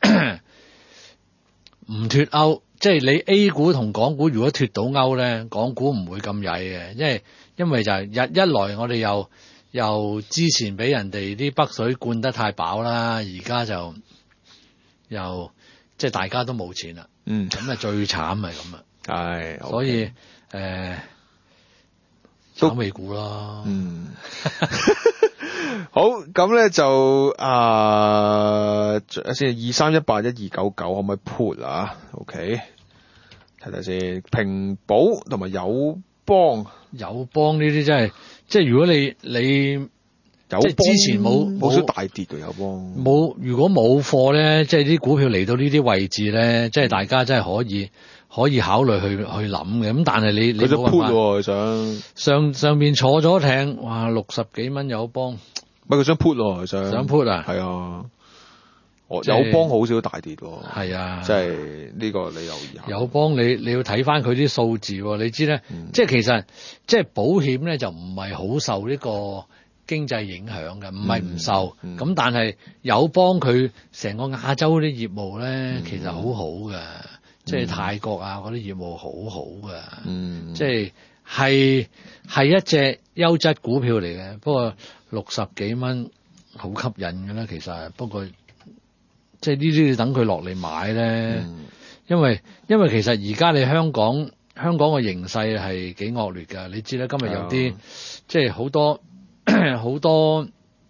唔脫勾，即係你 A 股同港股如果脫到勾咧，港股唔會咁曳嘅，因為因為就係日一來我哋又。又之前俾人哋啲北水灌得太飽啦，而家就又即係大家都冇錢啦。嗯，咁啊最慘係咁啊。係，所以誒、呃、炒美股咯。嗯， 好，咁咧就啊，先二三一八一二九九可唔可以 put 啊 ？OK，睇睇先，平保同埋友邦， 友邦呢啲真係。即係如果你你有即係之前冇冇少大跌嘅友邦冇，如果冇貨咧，即係啲股票嚟到呢啲位置咧，即係大家真係可以可以考慮去去諗嘅。咁但係你你冇辦法， 佢想上上邊坐咗艇，哇六十幾蚊友邦， 唔係佢想 put 喎，佢想想 put 啊， 係啊，我友邦好少大跌喎， 係啊， 即係呢個你留意下。 友邦你你要睇翻佢啲數字，你知咧，嗯、即係其實即係保險咧就唔係好受呢個經濟影響嘅，唔係唔受，咁、嗯嗯、但係友邦佢成個亞洲啲業務咧、嗯、其實好好嘅，嗯、即係泰國啊嗰啲業務好好嘅，嗯、即係係係一隻優質股票嚟嘅，不過六十幾蚊好吸引嘅啦，其實不過。即係呢啲要等佢落嚟買咧，嗯、因為因為其實而家你香港香港嘅形勢係幾惡劣㗎，你知啦，今日有啲、嗯、即係好多好多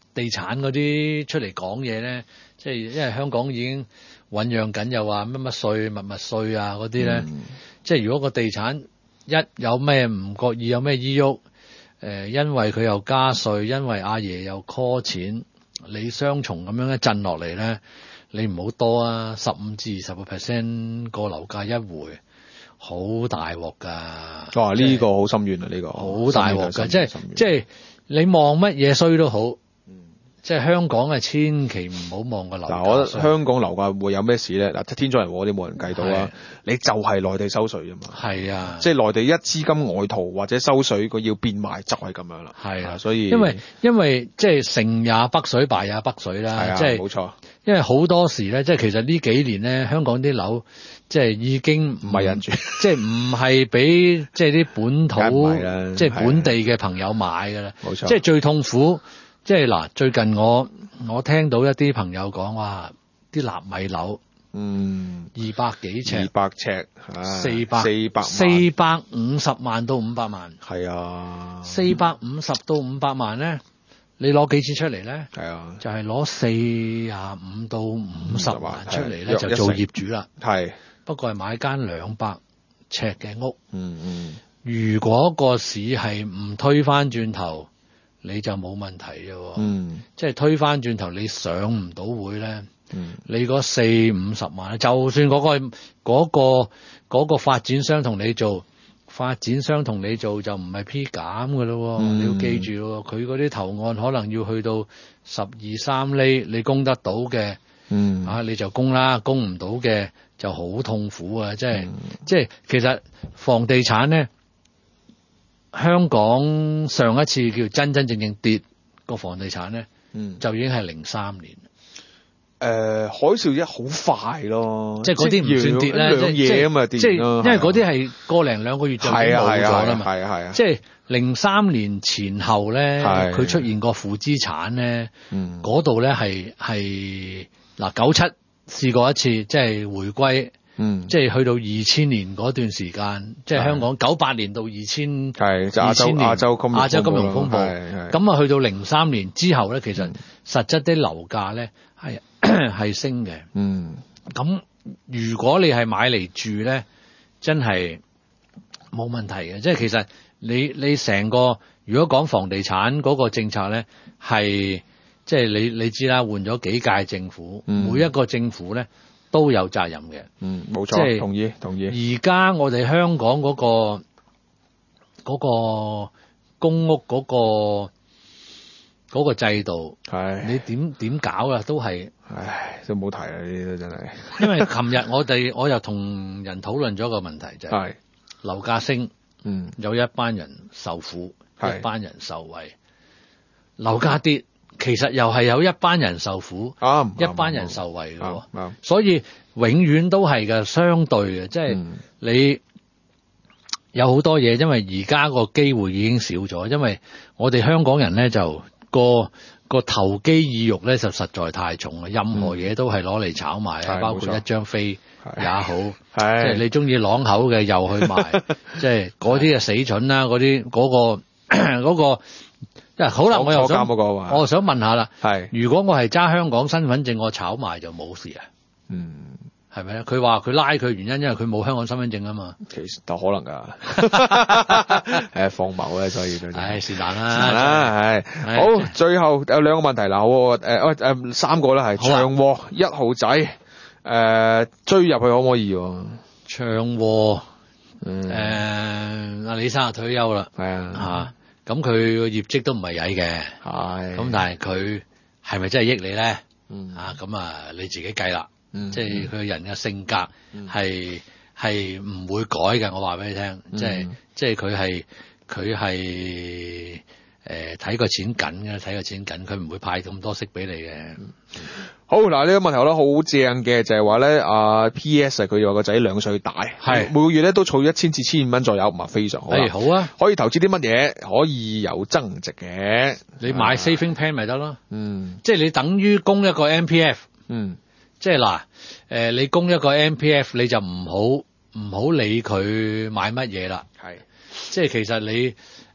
地產嗰啲出嚟講嘢咧，即係因為香港已經醖釀緊，又話乜乜稅、乜乜稅啊嗰啲咧， 嗯、 即係如果個地產一有咩唔覺意有咩依郁，誒、呃，因為佢又加稅，因為阿爺又 call 錢，你雙重咁樣一震落嚟咧，你唔好多啊，十五至二十個 percent 個樓價一回，好大鑊㗎。 哇！呢、這個好深遠啊，呢、這個好大鑊㗎，即係即係你望乜嘢衰都好。即係香港係千祈唔好望個樓價。嗱， 我覺得香港樓價會有咩事咧？嗱，天災人禍嗰啲冇人計到啊！你就係內地收稅啫嘛。係啊，即係內地一資金外逃或者收稅，佢要變賣就係咁樣啦。係啊，所以因為因為即係成也北水，敗也北水啦。 係啊， 即係冇錯。因為好多時咧，即係其實呢幾年咧，香港啲樓即係已經唔係人住，即係唔係俾即係啲本土即係本地嘅朋友買㗎啦。冇錯。即係最痛苦。即係嗱，最近我我聽到一啲朋友講話，啲納米樓，嗯，二百幾尺， 二百尺， 四百四百四百五十萬到五百萬， 係啊， 四百五十到五百萬咧，你攞幾錢出嚟咧？係啊，就係攞四廿五到五十萬出嚟咧，就做業主啦。係，不過係買間兩百尺嘅屋。嗯嗯，如果個市係唔推翻轉頭，你就冇問題嘅，嗯，即係推翻轉頭你上唔到會咧，嗯，你嗰四五十萬，就算嗰、嗰個嗰、嗰個嗰、嗰個發展商同你做，發展商同你做就唔係 P 減嘅咯，嗯、你要記住咯，佢嗰啲投案可能要去到十二三厘，你供得到嘅，嗯，啊你就供啦，供唔到嘅就好痛苦啊，即係、嗯、即係其實房地產咧。香港上一次叫真真正正跌個房地產咧，嗯，就已經係零三年。誒、 呃，海嘯一好快咯， 即係嗰啲唔算跌咧， 即係嘢啊嘛，跌。 即係因為嗰啲係個零兩個月就已經冇咗啦嘛。係啊係啊。即係零三年前後咧，佢出現過負資產咧，嗰度咧係係嗱九七試過一次，即係回歸。嗯，即係去到二千年嗰段時間，即係香港九八年到二千，係亞洲亞洲金亞洲金融風暴，咁啊去到零三年之後咧，其實實質啲樓價咧係係升嘅。嗯，咁如果你係買嚟住咧，真係冇問題嘅。即係其實你你成個如果講房地產嗰個政策咧，係即係你你知啦，換咗幾屆政府，嗯、每一個政府咧。都有責任嘅，嗯，冇錯，即係同意同意。而家我哋香港嗰個嗰個公屋嗰個嗰個制度，係你點點搞啊？都係，唉，都冇提啊！呢啲都真係。因為琴日我哋我又同人討論咗個問題，就係樓價升，嗯，有一班人受苦，一班人受惠；樓價跌。其實又係有一班人受苦，啊、一班人受惠嘅，啊啊、所以永遠都係嘅相對嘅，即係、嗯、你有好多嘢，因為而家個機會已經少咗，因為我哋香港人咧就個個投機意欲咧就實在太重啦，任何嘢都係攞嚟炒賣啊，嗯、包括一張飛也好，即係你中意朗口嘅又去賣，即係嗰啲嘅死蠢啦，嗰啲嗰個嗰個。嗰個好啦，我又想，我又想問下啦。係，如果我係揸香港身份證，我炒賣就冇事啊？嗯，係咪咧？佢話佢拉佢原因，因為佢冇香港身份證啊嘛。其實都可能噶，誒，荒謬咧，所以都係是但啦，是但啦，係。好，最後有兩個問題啦，好，誒，誒，誒，三個啦，係長和一號仔，誒，追入去可唔可以？長和，誒，阿李生退休啦，係啊，吓。咁佢個業績都唔係曳嘅，係咁，但係佢係咪真係益你咧？嗯啊，咁啊你自己計啦。嗯，即係佢人嘅性格係係唔會改嘅。我話俾你聽，即係即係佢係佢係誒睇個錢緊嘅，睇個錢緊，佢唔會派咁多息俾你嘅。好嗱，呢個問題我覺得好正嘅，就係話咧，啊 P S 佢話個仔兩歲大，係每個月咧都儲一千至千五蚊左右，咁啊非常好。係好啊，可以投資啲乜嘢可以有增值嘅？你買 saving plan 咪得咯，嗯，即係你等於供一個 M P F，嗯，即係嗱，誒，你供一個 M P F 你就唔好唔好理佢買乜嘢啦，係，即係其實你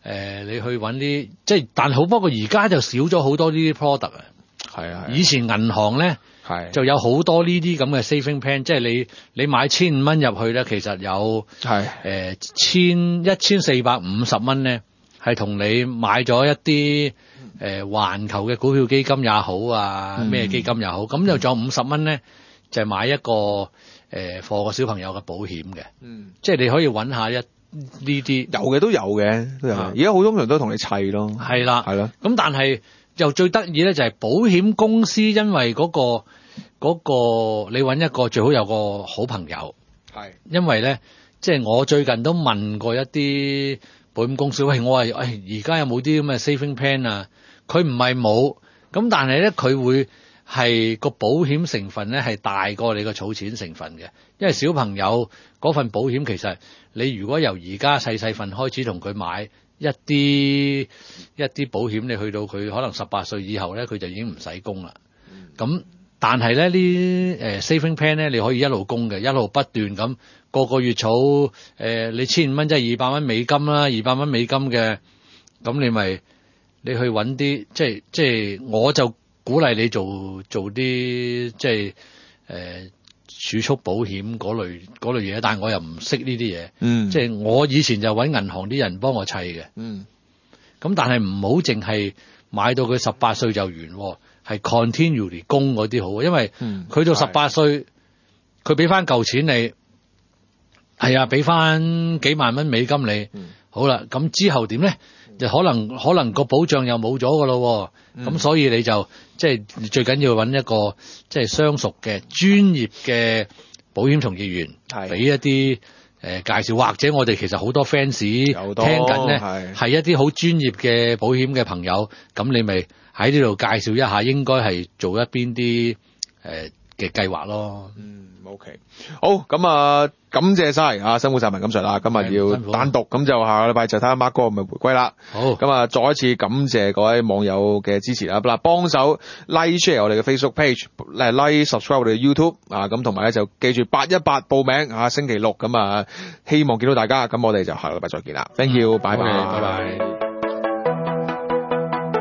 呃、你去揾啲即係，但好不過而家就少咗好多呢啲 product 啊。 係啊， 以前銀行咧係就有好多呢啲咁嘅 saving plan，即係你你買千五蚊入去咧，其實有係誒千一千四百五十蚊咧，係同你買咗一啲誒環球嘅股票基金也好啊，咩、嗯、基金也好，咁就仲有五十蚊咧，就係買一個誒貨個小朋友嘅保險嘅，嗯，即係你可以揾下一呢啲有嘅都有嘅，都有。而家好多人都同你砌咯， 係啦， 係咯。 咁但係又最得意咧，就係保險公司，因為嗰、嗰個嗰、嗰個你揾一個最好有個好朋友，係，因為咧，即係我最近都問過一啲保險公司，喂，我話誒而家有冇啲咁嘅 saving plan 啊？佢唔係冇，咁但係咧佢會係個保險成分咧係大過你個儲錢成分嘅，因為小朋友嗰份保險其實你如果由而家細細份開始同佢買一啲一啲保險，你去到佢可能十八歲以後咧，佢就已經唔使供啦。咁、嗯、但係咧呢誒 saving plan 咧，你可以一路供嘅，一路不斷咁個個月儲誒、呃，你千五蚊即係二百蚊美金啦，二百蚊美金嘅，咁你咪你去揾啲即係即係我就鼓勵你做做啲即係誒。呃儲蓄保險嗰類嗰類嘢，但係我又唔識呢啲嘢，嗯，即係我以前就揾銀行啲人幫我砌嘅，嗯，咁但係唔好淨係買到佢十八歲就完，係 continually 供嗰啲好，因為佢到十八歲，佢俾翻嚿錢你，係啊，俾翻幾萬蚊美金你，嗯、好啦，咁之後點咧？就可能可能個保障又冇咗噶咯，咁、嗯、所以你就即係最緊要揾一個即係相熟嘅專業嘅保險從業員，俾一啲誒、呃、介紹，或者我哋其實好多 fans 聽緊咧，係一啲好專業嘅保險嘅朋友，咁你咪喺呢度介紹一下，應該係做一邊啲誒嘅計劃咯。 嗯 OK， 好，咁啊，感謝晒啊，辛苦晒文錦 Sir 啦，今日要單獨，咁就下個禮拜就睇下 Mark 哥咪回歸啦。好，咁啊，再一次感謝各位網友嘅支持啦，嗱，幫手 like share 我哋嘅 Facebook page， like subscribe 我哋嘅 YouTube 啊，咁同埋咧就記住八一八報名啊，星期六咁啊，希望見到大家，咁我哋就下個禮拜再見啦。Thank you，拜拜，拜拜。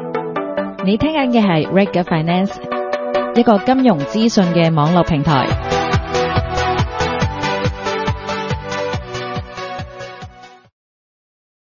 你聽緊嘅係 Reg Finance， 一個金融資訊嘅網絡平台。